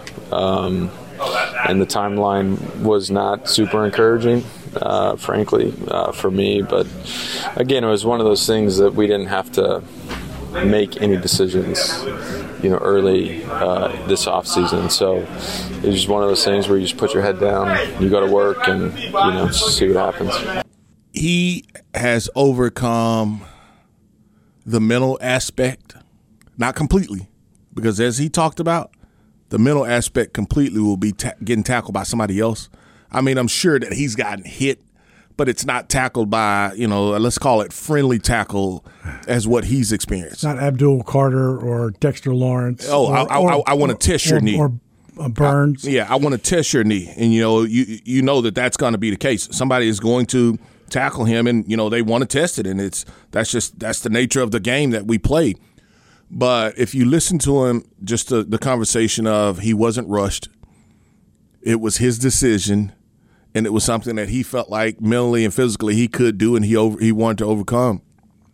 and the timeline was not super encouraging, frankly, for me. But again, it was one of those things that we didn't have to make any decisions, early this off season. So it was just one of those things where you just put your head down, you go to work, and see what happens. He has overcome the mental aspect, not completely, because as he talked about, the mental aspect completely will be getting tackled by somebody else. I mean, I'm sure that he's gotten hit, but it's not tackled by, let's call it friendly tackle as what he's experienced. It's not Abdul Carter or Dexter Lawrence. Oh, I want to test your knee. Or Burns. I want to test your knee. And, you know that's going to be the case. Somebody is going to tackle him, and, they want to test it. And that's the nature of the game that we play. But if you listen to him, just the conversation of he wasn't rushed, it was his decision, and it was something that he felt like mentally and physically he could do, and he wanted to overcome.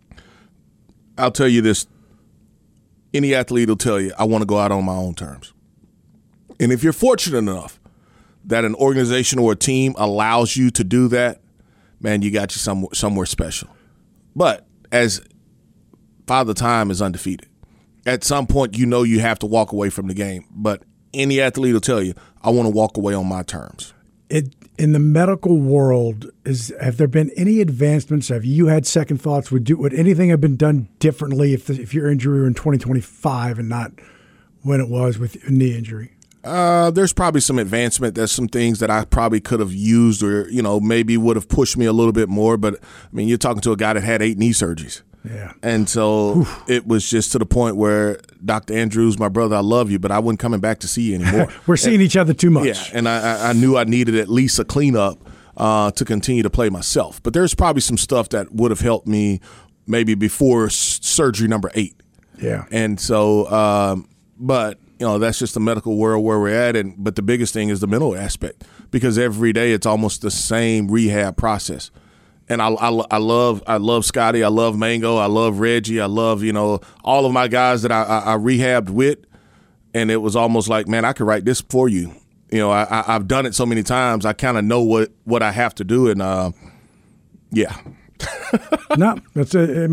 I'll tell you this. Any athlete will tell you, I want to go out on my own terms. And if you're fortunate enough that an organization or a team allows you to do that, man, you got you somewhere special. But as Father Time is undefeated, at some point you have to walk away from the game. But any athlete will tell you, I want to walk away on my terms. In the medical world, have there been any advancements? Have you had second thoughts? Would anything have been done differently if your injury were in 2025 and not when it was with a knee injury? There's probably some advancement. There's some things that I probably could have used or, maybe would have pushed me a little bit more. But, I mean, you're talking to a guy that had 8 knee surgeries. Yeah. And so it was just to the point where, Dr. Andrews, my brother, I love you, but I wasn't coming back to see you anymore. We're seeing each other too much. Yeah, and I knew I needed at least a cleanup to continue to play myself. But there's probably some stuff that would have helped me maybe before surgery number 8. Yeah. And so, but, that's just the medical world where we're at. But the biggest thing is the mental aspect, because every day it's almost the same rehab process. And I love Scotty. I love Mango. I love Reggie. I love, all of my guys that I rehabbed with. And it was almost like, man, I could write this for you. I've done it so many times. I kind of know what I have to do, and yeah. No, it's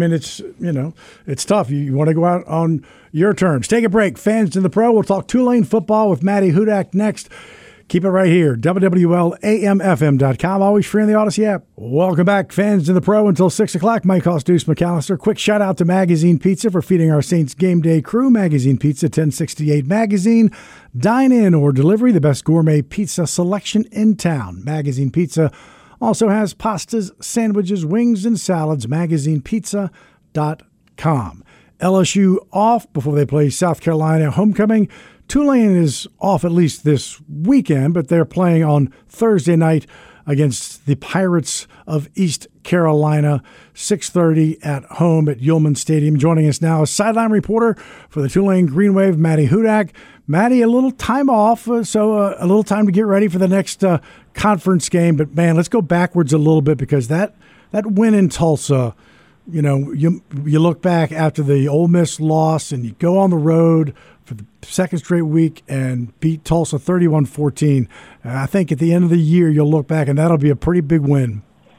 it's tough. You want to go out on your terms. Take a break. Fans in the Pro. We'll talk Tulane football with Matty Hudak next. Keep it right here. WWLAMFM.com. Always free in the Odyssey app. Welcome back, Fans in the Pro, until 6 o'clock. Mike Hoss, Deuce McAllister. Quick shout out to Magazine Pizza for feeding our Saints game day crew. Magazine Pizza, 1068 Magazine. Dine in or delivery, the best gourmet pizza selection in town. Magazine Pizza also has pastas, sandwiches, wings, and salads. MagazinePizza.com. LSU off before they play South Carolina homecoming. Tulane is off at least this weekend, but they're playing on Thursday night against the Pirates of East Carolina, 6:30 at home at Yulman Stadium. Joining us now is sideline reporter for the Tulane Green Wave, Matty Hudak. Matty, a little time off, so a little time to get ready for the next conference game. But, man, let's go backwards a little bit because that win in Tulsa, you look back after the Ole Miss loss and you go on the road for the second straight week and beat Tulsa 31-14. I think at the end of the year you'll look back and that'll be a pretty big win.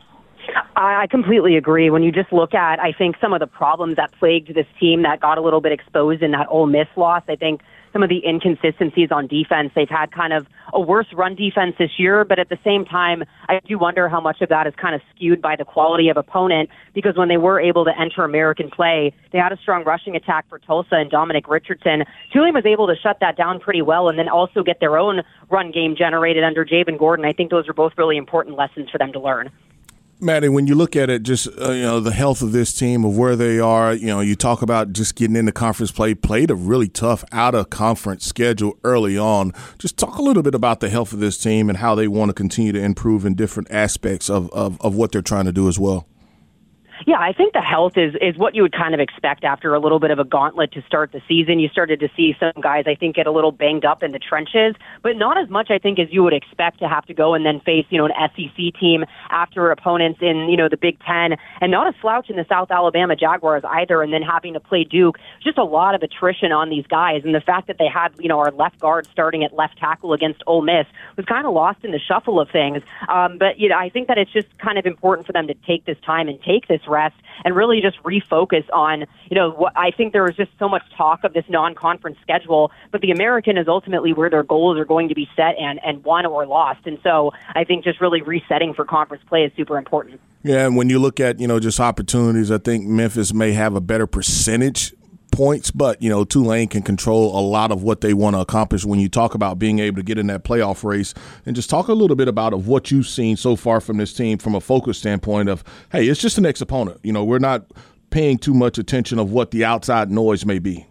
I completely agree. When you just look at, I think, some of the problems that plagued this team that got a little bit exposed in that Ole Miss loss, I think some of the inconsistencies on defense, they've had kind of a worse run defense this year, but at the same time, I do wonder how much of that is kind of skewed by the quality of opponent, because when they were able to enter American play, they had a strong rushing attack for Tulsa and Dominic Richardson. Tulane was able to shut that down pretty well and then also get their own run game generated under Javen Gordon. I think those are both really important lessons for them to learn. Matty, when you look at it, just the health of this team, of where they are, you talk about just getting into conference play, played a really tough out-of-conference schedule early on. Just talk a little bit about the health of this team and how they want to continue to improve in different aspects of what they're trying to do as well. Yeah, I think the health is what you would kind of expect after a little bit of a gauntlet to start the season. You started to see some guys, I think, get a little banged up in the trenches, but not as much, I think, as you would expect to have to go and then face, an SEC team after opponents in, the Big Ten, and not a slouch in the South Alabama Jaguars either, and then having to play Duke. Just a lot of attrition on these guys, and the fact that they had, our left guard starting at left tackle against Ole Miss was kind of lost in the shuffle of things. But, I think that it's just kind of important for them to take this time and take this rest and really just refocus on, what I think there was just so much talk of this non-conference schedule, but the American is ultimately where their goals are going to be set and won or lost. And so I think just really resetting for conference play is super important. Yeah, and when you look at, just opportunities, I think Memphis may have a better percentage points, but Tulane can control a lot of what they want to accomplish when you talk about being able to get in that playoff race. And just talk a little bit about of what you've seen so far from this team from a focus standpoint of, hey, it's just the next opponent. We're not paying too much attention of what the outside noise may be.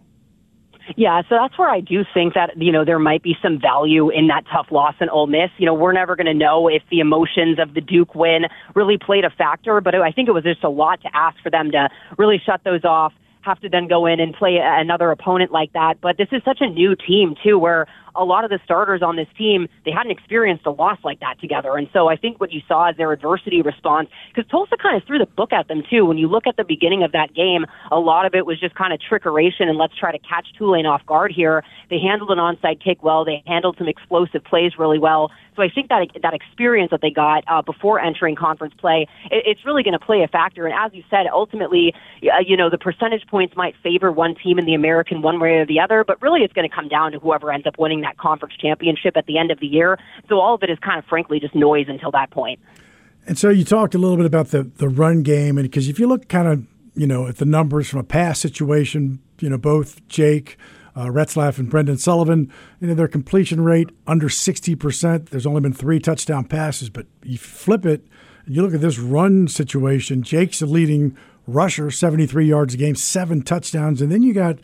Yeah, so that's where I do think that, there might be some value in that tough loss in Ole Miss. We're never going to know if the emotions of the Duke win really played a factor, but I think it was just a lot to ask for them to really shut those off, have to then go in and play another opponent like that. But this is such a new team, too, where a lot of the starters on this team, they hadn't experienced a loss like that together. And so I think what you saw is their adversity response, because Tulsa kind of threw the book at them, too. When you look at the beginning of that game, a lot of it was just kind of trickeration and let's try to catch Tulane off guard here. They handled an onside kick well. They handled some explosive plays really well. So I think that experience that they got before entering conference play, it's really going to play a factor. And as you said, ultimately, the percentage points might favor one team in the American one way or the other, but really it's going to come down to whoever ends up winning that conference championship at the end of the year. So all of it is kind of, frankly, just noise until that point. And so you talked a little bit about the run game, and because if you look kind of, at the numbers from a pass situation, both Jake Retzlaff and Brendan Sullivan, their completion rate under 60%. There's only been 3 touchdown passes, but you flip it and you look at this run situation. Jake's the leading rusher, 73 yards a game, 7 touchdowns, and then you got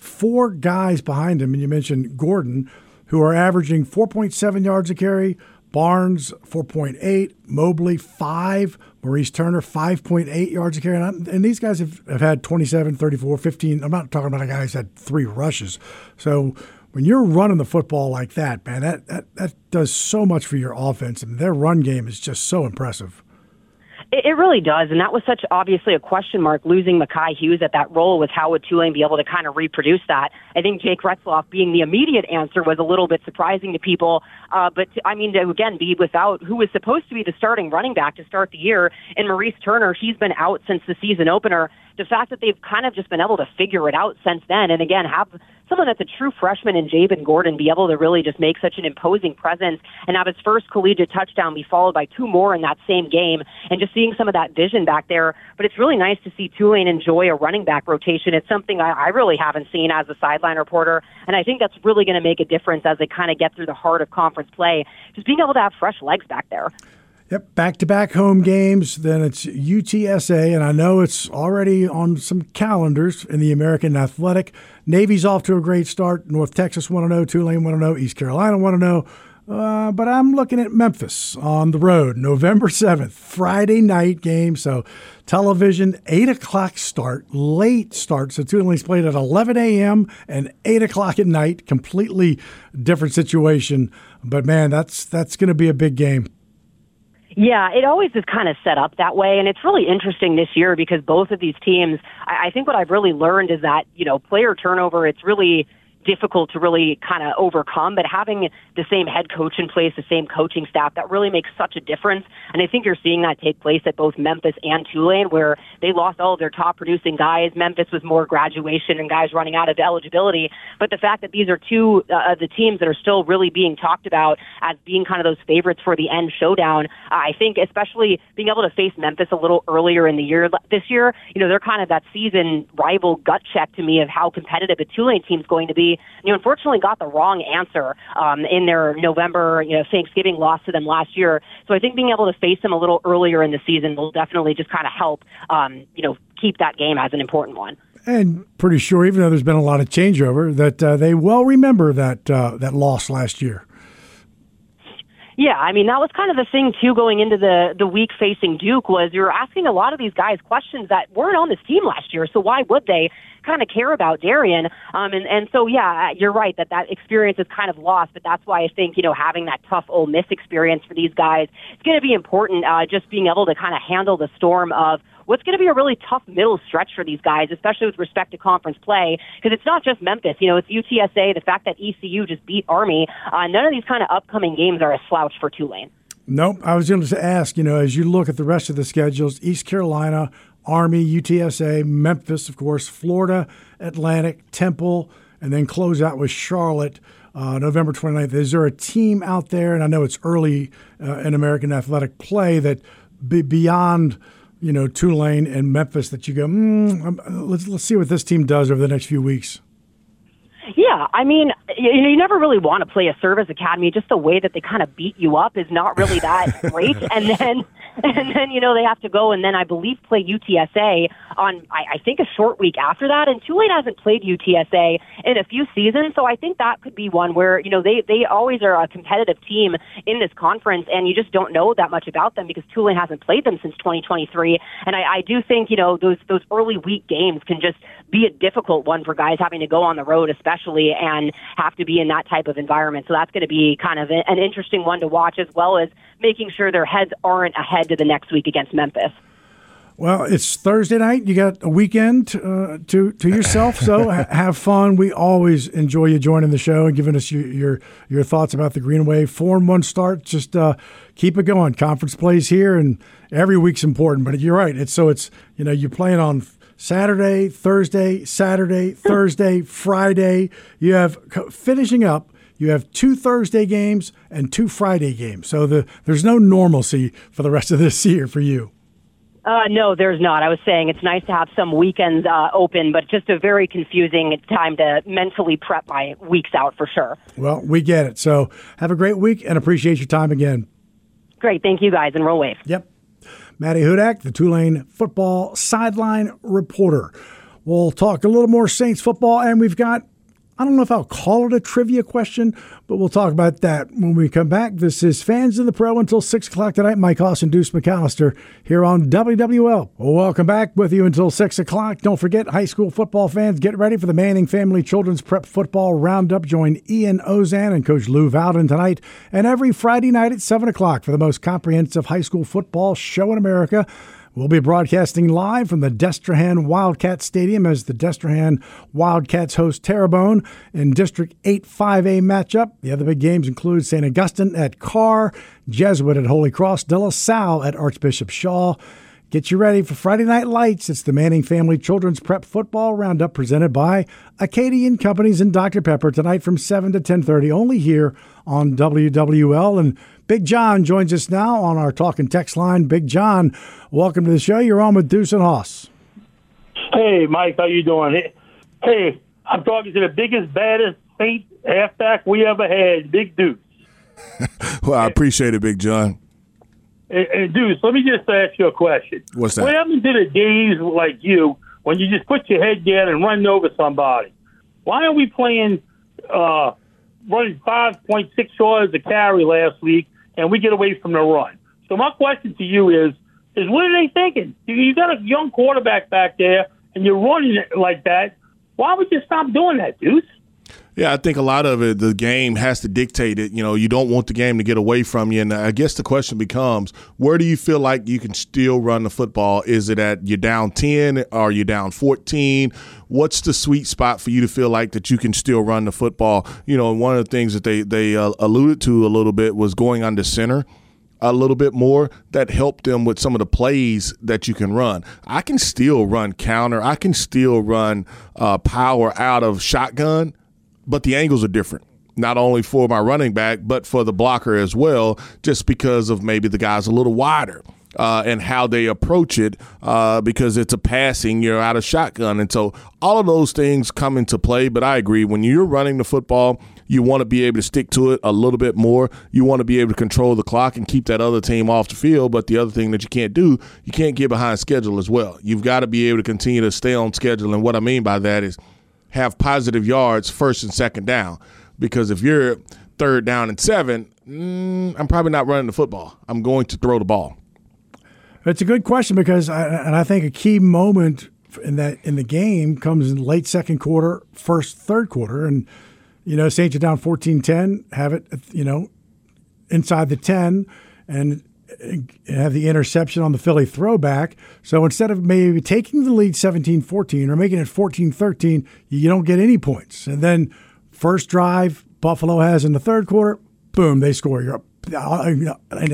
4 guys behind him, and you mentioned Gordon, who are averaging 4.7 yards a carry, Barnes 4.8, Mobley 5, Maurice Turner 5.8 yards a carry. And these guys have had 27, 34, 15. I'm not talking about a guy who's had 3 rushes. So when you're running the football like that, man, that does so much for your offense. And their run game is just so impressive. It really does, and that was such obviously a question mark. Losing Mackay Hughes at that role was how would Tulane be able to kind of reproduce that? I think Jake Retzloff being the immediate answer was a little bit surprising to people. But to again be without who was supposed to be the starting running back to start the year, and Maurice Turner, he's been out since the season opener. The fact that they've kind of just been able to figure it out since then, and again have someone that's a true freshman in Jabin Gordon be able to really just make such an imposing presence and have his first collegiate touchdown be followed by 2 more in that same game, and just seeing some of that vision back there. But it's really nice to see Tulane enjoy a running back rotation. It's something I really haven't seen as a sideline reporter, and I think that's really going to make a difference as they kind of get through the heart of conference play, just being able to have fresh legs back there. Yep, back-to-back home games. Then it's UTSA, and I know it's already on some calendars in the American Athletic. Navy's off to a great start. North Texas 1-0, Tulane 1-0, East Carolina 1-0. But I'm looking at Memphis on the road, November 7th, Friday night game. So television, 8 o'clock start, late start. So Tulane's played at 11 a.m. and 8 o'clock at night. Completely different situation. But, man, that's going to be a big game. Yeah, it always is kind of set up that way, and it's really interesting this year because both of these teams, I think what I've really learned is that, player turnover, it's really difficult to really kind of overcome, but having the same head coach in place, the same coaching staff, that really makes such a difference. And I think you're seeing that take place at both Memphis and Tulane, where they lost all of their top producing guys. Memphis was more graduation and guys running out of eligibility. But the fact that these are two of the teams that are still really being talked about as being kind of those favorites for the end showdown, I think especially being able to face Memphis a little earlier in the year this year, they're kind of that season rival gut check to me of how competitive a Tulane team's going to be. Unfortunately got the wrong answer in their November, Thanksgiving loss to them last year. So I think being able to face them a little earlier in the season will definitely just kind of help, keep that game as an important one. And pretty sure, even though there's been a lot of changeover, that they well remember that loss last year. Yeah, that was kind of the thing, too, going into the week facing Duke, was you're asking a lot of these guys questions that weren't on this team last year, so why would they kind of care about Darian? And so, yeah, you're right that experience is kind of lost, but that's why I think, having that tough Ole Miss experience for these guys, it's going to be important, just being able to kind of handle the storm of what's going to be a really tough middle stretch for these guys, especially with respect to conference play, because it's not just Memphis. It's UTSA, the fact that ECU just beat Army. None of these kind of upcoming games are a slouch for Tulane. Nope. I was going to ask, as you look at the rest of the schedules, East Carolina, Army, UTSA, Memphis, of course, Florida, Atlantic, Temple, and then close out with Charlotte, November 29th. Is there a team out there, and I know it's early in American Athletic play, that beyond Tulane and Memphis that you go, let's see what this team does over the next few weeks? Yeah, you never really want to play a service academy. Just the way that they kind of beat you up is not really that great. And then they have to go and then I believe play UTSA on, I think, a short week after that. And Tulane hasn't played UTSA in a few seasons, so I think that could be one where, they always are a competitive team in this conference, and you just don't know that much about them because Tulane hasn't played them since 2023. And I do think, those early week games can just be a difficult one for guys having to go on the road, especially, and have to be in that type of environment. So that's going to be kind of an interesting one to watch, as well as making sure their heads aren't ahead to the next week against Memphis. Well, it's Thursday night. You got a weekend to yourself, so have fun. We always enjoy you joining the show and giving us your thoughts about the Green Wave. 4-1 start. Just keep it going. Conference plays here, and every week's important. But you're right. It's you're playing on Saturday, Thursday, Friday. You have finishing up. You have 2 Thursday games and 2 Friday games. So there's no normalcy for the rest of this year for you. No, there's not. I was saying it's nice to have some weekends open, but just a very confusing time to mentally prep my weeks out for sure. Well, we get it. So have a great week and appreciate your time again. Great. Thank you, guys, and roll Wave. Yep. Maddie Hudak, the Tulane football sideline reporter. We'll talk a little more Saints football, and we've got I don't know if I'll call it a trivia question, but we'll talk about that when we come back. This is Fans of the Pro until 6 o'clock tonight. Mike Hoss and Deuce McAllister here on WWL. Welcome back with you until 6 o'clock. Don't forget, high school football fans, get ready for the Manning Family Children's Prep Football Roundup. Join Ian Ozan and Coach Lou Valdin tonight and every Friday night at 7 o'clock for the most comprehensive high school football show in America. We'll be broadcasting live from the Destrehan Wildcat Stadium as the Destrehan Wildcats host Terrebonne in District 8 5A matchup. The other big games include St. Augustine at Carr, Jesuit at Holy Cross, De La Salle at Archbishop Shaw. Get you ready for Friday Night Lights. It's the Manning Family Children's Prep Football Roundup presented by Acadian Companies and Dr. Pepper tonight from 7 to 10:30, only here on WWL. And Big John joins us now on our talk and text line. Big John, welcome to the show. You're on with Deuce and Hoss. Hey, Mike, how you doing? Hey, I'm talking to the biggest, baddest Saint halfback we ever had, Big Deuce. Well, I appreciate it, Big John. And Deuce, let me just ask you a question. What's that? What happened to the days like you when you just put your head down and run over somebody? Why are we playing running 5.6 yards a carry last week and we get away from the run? So my question to you is what are they thinking? You got a young quarterback back there and you're running it like that. Why would you stop doing that, Deuce? Yeah, I think a lot of it, the game has to dictate it. You know, you don't want the game to get away from you. And I guess the question becomes, where do you feel like you can still run the football? Is it at you're down 10? Are you down 14? What's the sweet spot for you to feel like that you can still run the football? You know, one of the things that they alluded to a little bit was going under center a little bit more. That helped them with some of the plays that you can run. I can still run counter. I can still run power out of shotgun. But the angles are different, not only for my running back, but for the blocker as well, just because of maybe the guy's a little wider and how they approach it because it's a passing, you're out of shotgun. And so all of those things come into play. But I agree, when you're running the football, you want to be able to stick to it a little bit more. You want to be able to control the clock and keep that other team off the field. But the other thing that you can't do, you can't get behind schedule as well. You've got to be able to continue to stay on schedule. And what I mean by that is have positive yards first and second down, because if you're third down and 7, I'm probably not running the football. I'm going to throw the ball. It's a good question because I think a key moment in the game comes in late second quarter, first third quarter, and Saints are down 14-10, have it inside the 10, and have the interception on the Philly throwback. So instead of maybe taking the lead 17-14 or making it 14-13, you don't get any points. And then first drive Buffalo has in the third quarter, boom, they score. You're up. In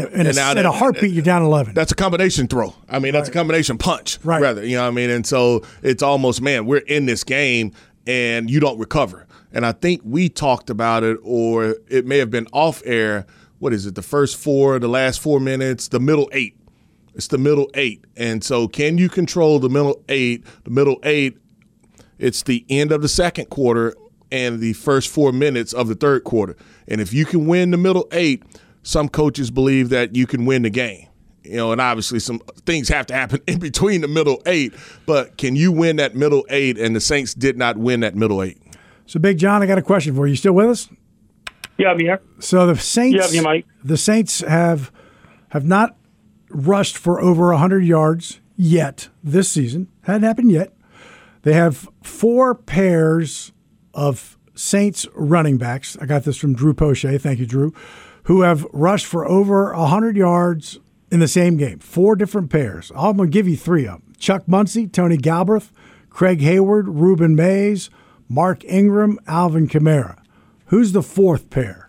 a heartbeat, you're down 11. That's a combination throw. I mean, that's a combination punch, rather. You know what I mean? And so it's almost, man, we're in this game and you don't recover. And I think we talked about it, or it may have been off air. What is it, the last 4 minutes, the middle 8. It's the middle 8. And so can you control the middle 8? The middle 8, it's the end of the second quarter and the first 4 minutes of the third quarter. And if you can win the middle 8, some coaches believe that you can win the game. And obviously some things have to happen in between the middle 8. But can you win that middle 8? And the Saints did not win that middle 8. So, Big John, I got a question for you. You still with us? Yeah, I'm here. So the Saints, Mike. The Saints have not rushed for over 100 yards yet this season. Hadn't happened yet. They have 4 pairs of Saints running backs. I got this from Drew Poche. Thank you, Drew. Who have rushed for over 100 yards in the same game. 4 different pairs. I'm going to give you 3 of them. Chuck Muncie, Tony Galbraith, Craig Hayward, Ruben Mays, Mark Ingram, Alvin Kamara. Who's the 4th pair?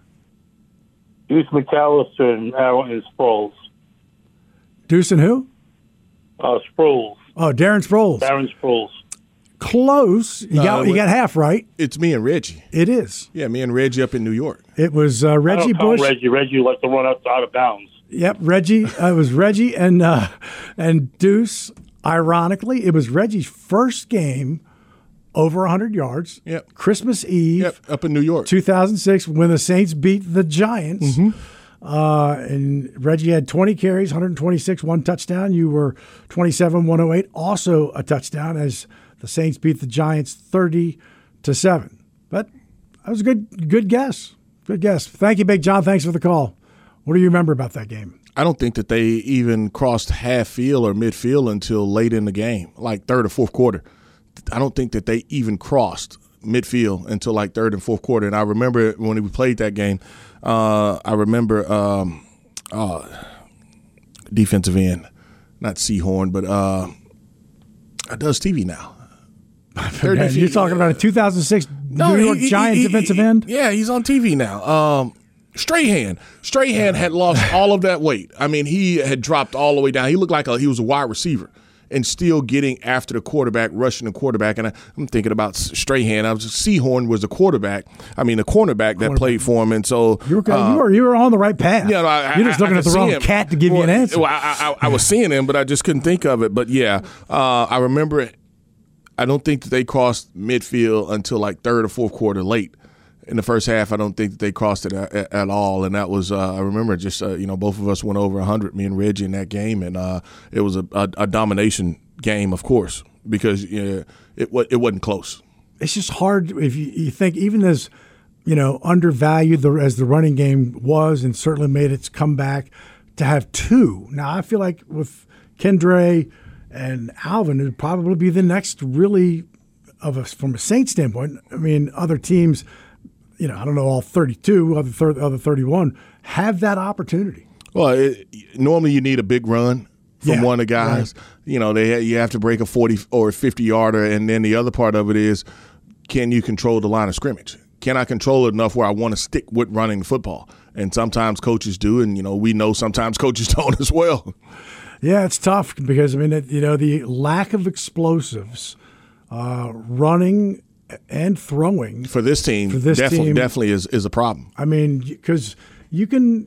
Deuce McAllister and Aaron Sproles. Deuce and who? Sproles. Oh, Darren Sproles. Darren Sproles. Close. You got half right. It's me and Reggie. It is. Yeah, me and Reggie up in New York. It was Reggie Bush. Reggie liked to run out of bounds. Yep, Reggie. It was Reggie and Deuce. Ironically, it was Reggie's first game over 100 yards. Yep. Christmas Eve. Yep, up in New York. 2006, when the Saints beat the Giants. Mm-hmm. And Reggie had 20 carries, 126, 1 touchdown. You were 27, 108, also a touchdown as the Saints beat the Giants 30-7. But That was a good guess. Good guess. Thank you, Big John. Thanks for the call. What do you remember about that game? I don't think that they even crossed half field or midfield until late in the game, like third or fourth quarter. I don't think that they even crossed midfield until like third and fourth quarter. And I remember when we played that game, I remember defensive end, not Seahorn, but does TV now. Man, you're talking about a 2006 New York Giants defensive end? Yeah, he's on TV now. Strahan had lost all of that weight. I mean, he had dropped all the way down. He looked like he was a wide receiver and still getting after the quarterback, rushing the quarterback. And I'm thinking about Strahan. Seahorn was the quarterback. I mean, the cornerback that played for him. And so you were on the right path. Yeah, you're just looking at the wrong cat to give you an answer. Well, I was seeing him, but I just couldn't think of it. But yeah, I remember it. I don't think that they crossed midfield until like third or fourth quarter late. In the first half, I don't think that they crossed it at all, and that was I remember just both of us went over 100, me and Reggie, in that game, and it was a domination game, of course, because it wasn't close. It's just hard if you think, even as undervalued as the running game was, and certainly made its comeback, to have two. Now I feel like with Kendre and Alvin, it would probably be the next really from a Saints standpoint. I mean, other teams. I don't know, all 32, other 31 have that opportunity. Well, normally you need a big run from one of the guys. Right. You have to break a 40 or 50-yarder, and then the other part of it is, can you control the line of scrimmage? Can I control it enough where I want to stick with running the football? And sometimes coaches do, and we know sometimes coaches don't as well. Yeah, it's tough because the lack of explosives, running and throwing for this team definitely is a problem. I mean, because you can,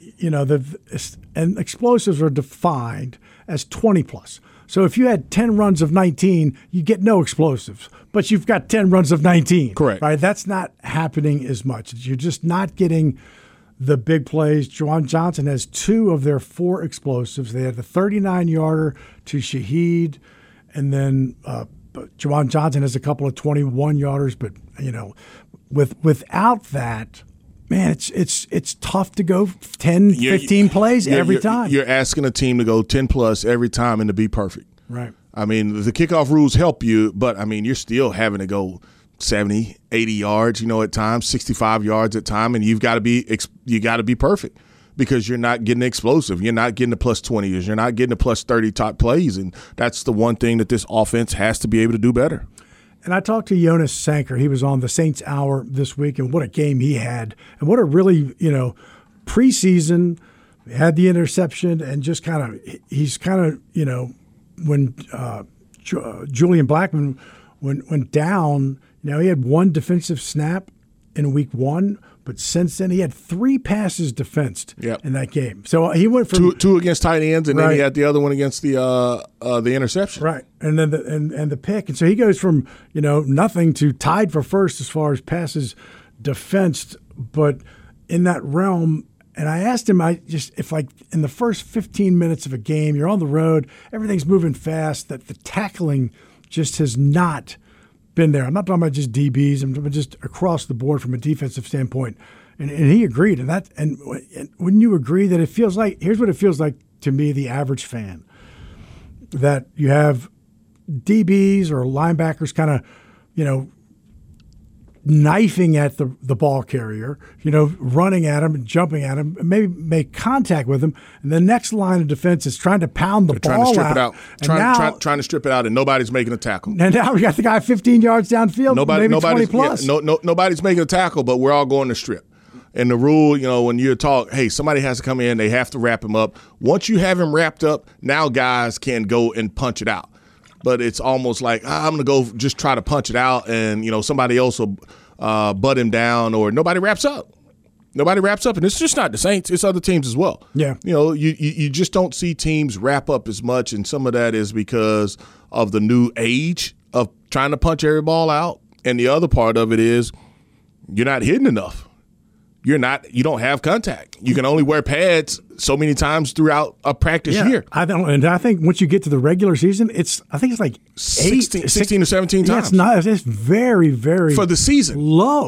and explosives are defined as 20 plus. So if you had 10 runs of 19, you get no explosives, but you've got 10 runs of 19. Correct. Right? That's not happening as much. You're just not getting the big plays. Juwan Johnson has 2 of their 4 explosives. They had the 39-yarder to Shaheed, and then Juwan Johnson has a couple of 21-yarders, but without that, man, it's tough to go 10, 15 plays every time. You're asking a team to go 10 plus every time and to be perfect. Right. I mean, the kickoff rules help you, but I mean, you're still having to go 70, 80 yards, at times, 65 yards at time, and you got to be perfect. Because you're not getting explosive. You're not getting the plus 20s. You're not getting the plus 30 top plays. And that's the one thing that this offense has to be able to do better. And I talked to Jonas Sanker. He was on the Saints Hour this week, and what a game he had. And what a really, preseason, had the interception, and just he's when Julian Blackmon went down, he had 1 defensive snap in week 1. But since then, he had 3 passes defensed in that game. So he went from two against tight ends, and then he had the other one against the interception. Right, and then the pick. And so he goes from nothing to tied for first as far as passes defensed. But in that realm, and I asked him, if like in the first 15 minutes of a game, you're on the road, everything's moving fast, that the tackling just has not been there. I'm not talking about just DBs. I'm talking just across the board from a defensive standpoint. And he agreed. And wouldn't you agree that it feels like, here's what it feels like to me, the average fan, that you have DBs or linebackers kind of, knifing at the ball carrier, running at him and jumping at him, and maybe make contact with him. And the next line of defense is trying to pound the ball out. Trying to strip it out, and nobody's making a tackle. And now we got the guy 15 yards downfield, maybe 20 plus. Nobody's making a tackle, but we're all going to strip. And the rule, when you're taught, hey, somebody has to come in, they have to wrap him up. Once you have him wrapped up, now guys can go and punch it out. But it's almost like, I'm going to go just try to punch it out, and, somebody else will butt him down, or nobody wraps up. Nobody wraps up, and it's just not the Saints. It's other teams as well. Yeah. You just don't see teams wrap up as much, and some of that is because of the new age of trying to punch every ball out. And the other part of it is you're not hitting enough. You don't have contact. You can only wear pads so many times throughout a practice year. I think once you get to the regular season, I think it's like 16 or 17 times. It's very, very for the season low.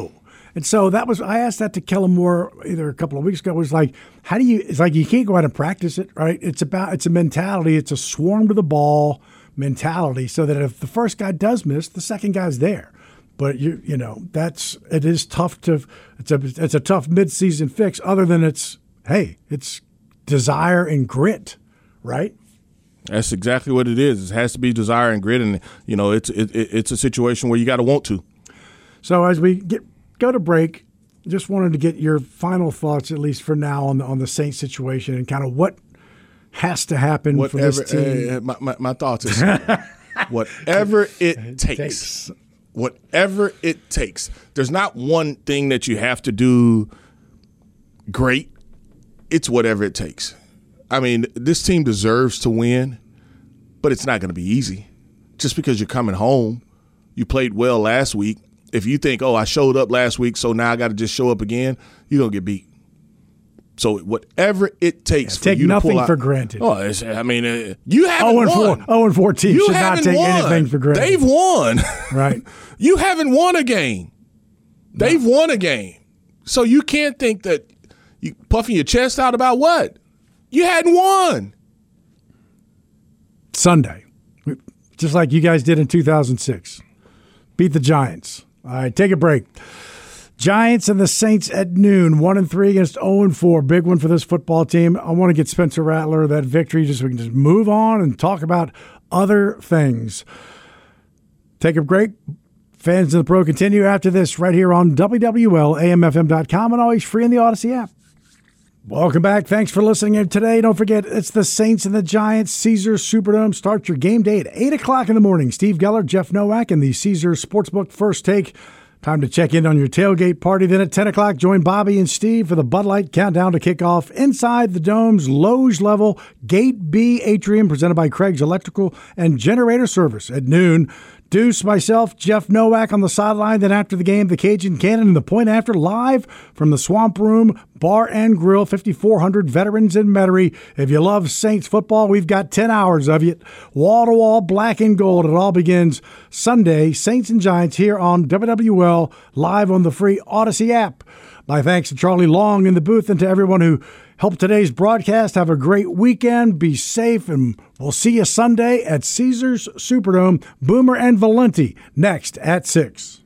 And so I asked that to Kellen Moore either a couple of weeks ago. It was like, it's like you can't go out and practice it, right? It's a mentality. It's a swarm to the ball mentality so that if the first guy does miss, the second guy's there. But it is tough it's a tough midseason fix other than it's desire and grit, right? That's exactly what it is. It has to be desire and grit, and it's a situation where you got to want to. So as we go to break, just wanted to get your final thoughts, at least for now, on the Saints situation and kind of what has to happen for this team. My thoughts is whatever it takes. Whatever it takes. There's not one thing that you have to do great. It's whatever it takes. I mean, this team deserves to win, but it's not going to be easy. Just because you're coming home, you played well last week. If you think, I showed up last week, so now I got to just show up again, you're going to get beat. So whatever it takes for you to pull out. Take nothing for granted. You haven't won. 0-4 team should not take anything for granted. They've won. Right. You haven't won a game. They've won a game. So you can't think that you puffing your chest out about what? You hadn't won. Sunday, just like you guys did in 2006. Beat the Giants. All right, take a break. Giants and the Saints at noon, 1-3 against 0-4. Big one for this football team. I want to get Spencer Rattler that victory just so we can just move on and talk about other things. Take a break. Fans of the Pro continue after this right here on WWL, AMFM.com, and always free in the Odyssey app. Welcome back. Thanks for listening in today. Don't forget, it's the Saints and the Giants. Caesars Superdome. Start your game day at 8 o'clock in the morning. Steve Geller, Jeff Nowak, and the Caesars Sportsbook First Take. Time to check in on your tailgate party. Then at 10 o'clock, join Bobby and Steve for the Bud Light Countdown to kick off inside the Dome's Loge level Gate B atrium, presented by Craig's Electrical and Generator Service. At noon, Deuce, myself, Jeff Nowak on the sideline. Then after the game, the Cajun Cannon and the Point After live from the Swamp Room Bar and Grill, 5,400 veterans in Metairie. If you love Saints football, we've got 10 hours of it. Wall-to-wall, black and gold. It all begins Sunday, Saints and Giants here on WWL, live on the free Odyssey app. My thanks to Charlie Long in the booth and to everyone who helped today's broadcast. Have a great weekend. Be safe, and we'll see you Sunday at Caesars Superdome. Boomer and Valenti next at 6.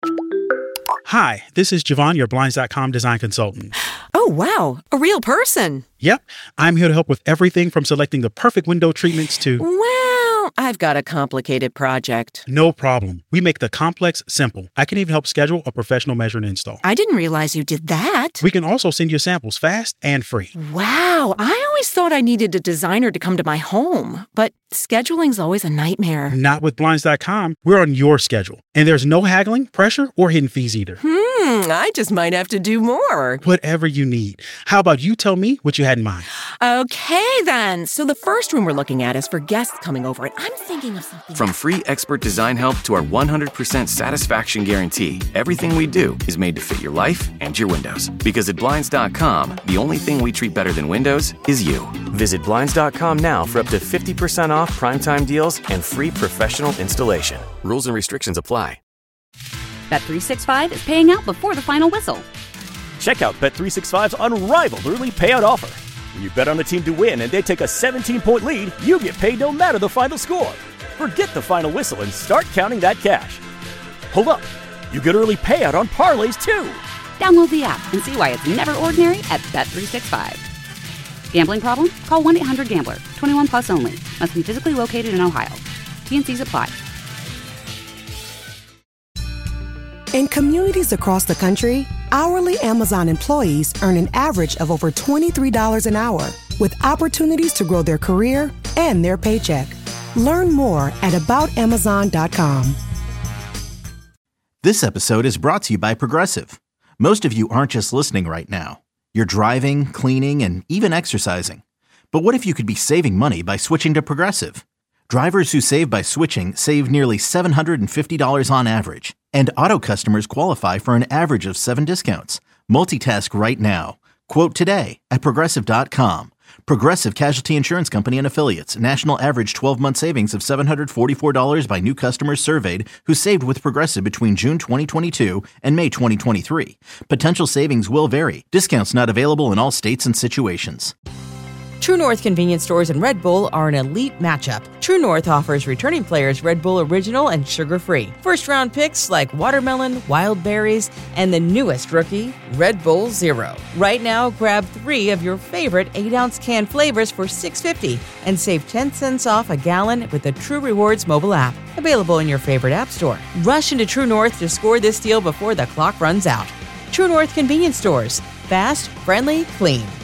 Hi, this is Javon, your Blinds.com design consultant. Oh, wow. A real person. Yep. I'm here to help with everything from selecting the perfect window treatments to... Well, I've got a complicated project. No problem. We make the complex simple. I can even help schedule a professional measure and install. I didn't realize you did that. We can also send you samples fast and free. Wow. I always thought I needed a designer to come to my home, but scheduling's always a nightmare. Not with Blinds.com. We're on your schedule. And there's no haggling, pressure, or hidden fees either. I just might have to do more. Whatever you need. How about you tell me what you had in mind? Okay, then. So the first room we're looking at is for guests coming over, and I'm thinking of something. From free expert design help to our 100% satisfaction guarantee, everything we do is made to fit your life and your windows. Because at Blinds.com, the only thing we treat better than windows is you. Visit Blinds.com now for up to 50% off primetime deals and free professional installation. Rules and restrictions apply. Bet365 is paying out before the final whistle. Check out Bet365's unrivaled early payout offer. When you bet on a team to win and they take a 17-point lead, you get paid no matter the final score. Forget the final whistle and start counting that cash. Hold up. You get early payout on parlays, too. Download the app and see why it's never ordinary at Bet365. Gambling problem? Call 1-800-GAMBLER. 21 plus only. Must be physically located in Ohio. T&Cs apply. In communities across the country, hourly Amazon employees earn an average of over $23 an hour, with opportunities to grow their career and their paycheck. Learn more at aboutamazon.com. This episode is brought to you by Progressive. Most of you aren't just listening right now. You're driving, cleaning, and even exercising. But what if you could be saving money by switching to Progressive? Drivers who save by switching save nearly $750 on average. And auto customers qualify for an average of 7 discounts. Multitask right now. Quote today at Progressive.com. Progressive Casualty Insurance Company and Affiliates. National average 12-month savings of $744 by new customers surveyed who saved with Progressive between June 2022 and May 2023. Potential savings will vary. Discounts not available in all states and situations. True North convenience stores and Red Bull are an elite matchup. True North offers returning players Red Bull Original and sugar-free. First-round picks like watermelon, wild berries, and the newest rookie, Red Bull Zero. Right now, grab 3 of your favorite 8-ounce can flavors for $6.50 and save 10 cents off a gallon with the True Rewards mobile app. Available in your favorite app store. Rush into True North to score this deal before the clock runs out. True North convenience stores. Fast, friendly, clean.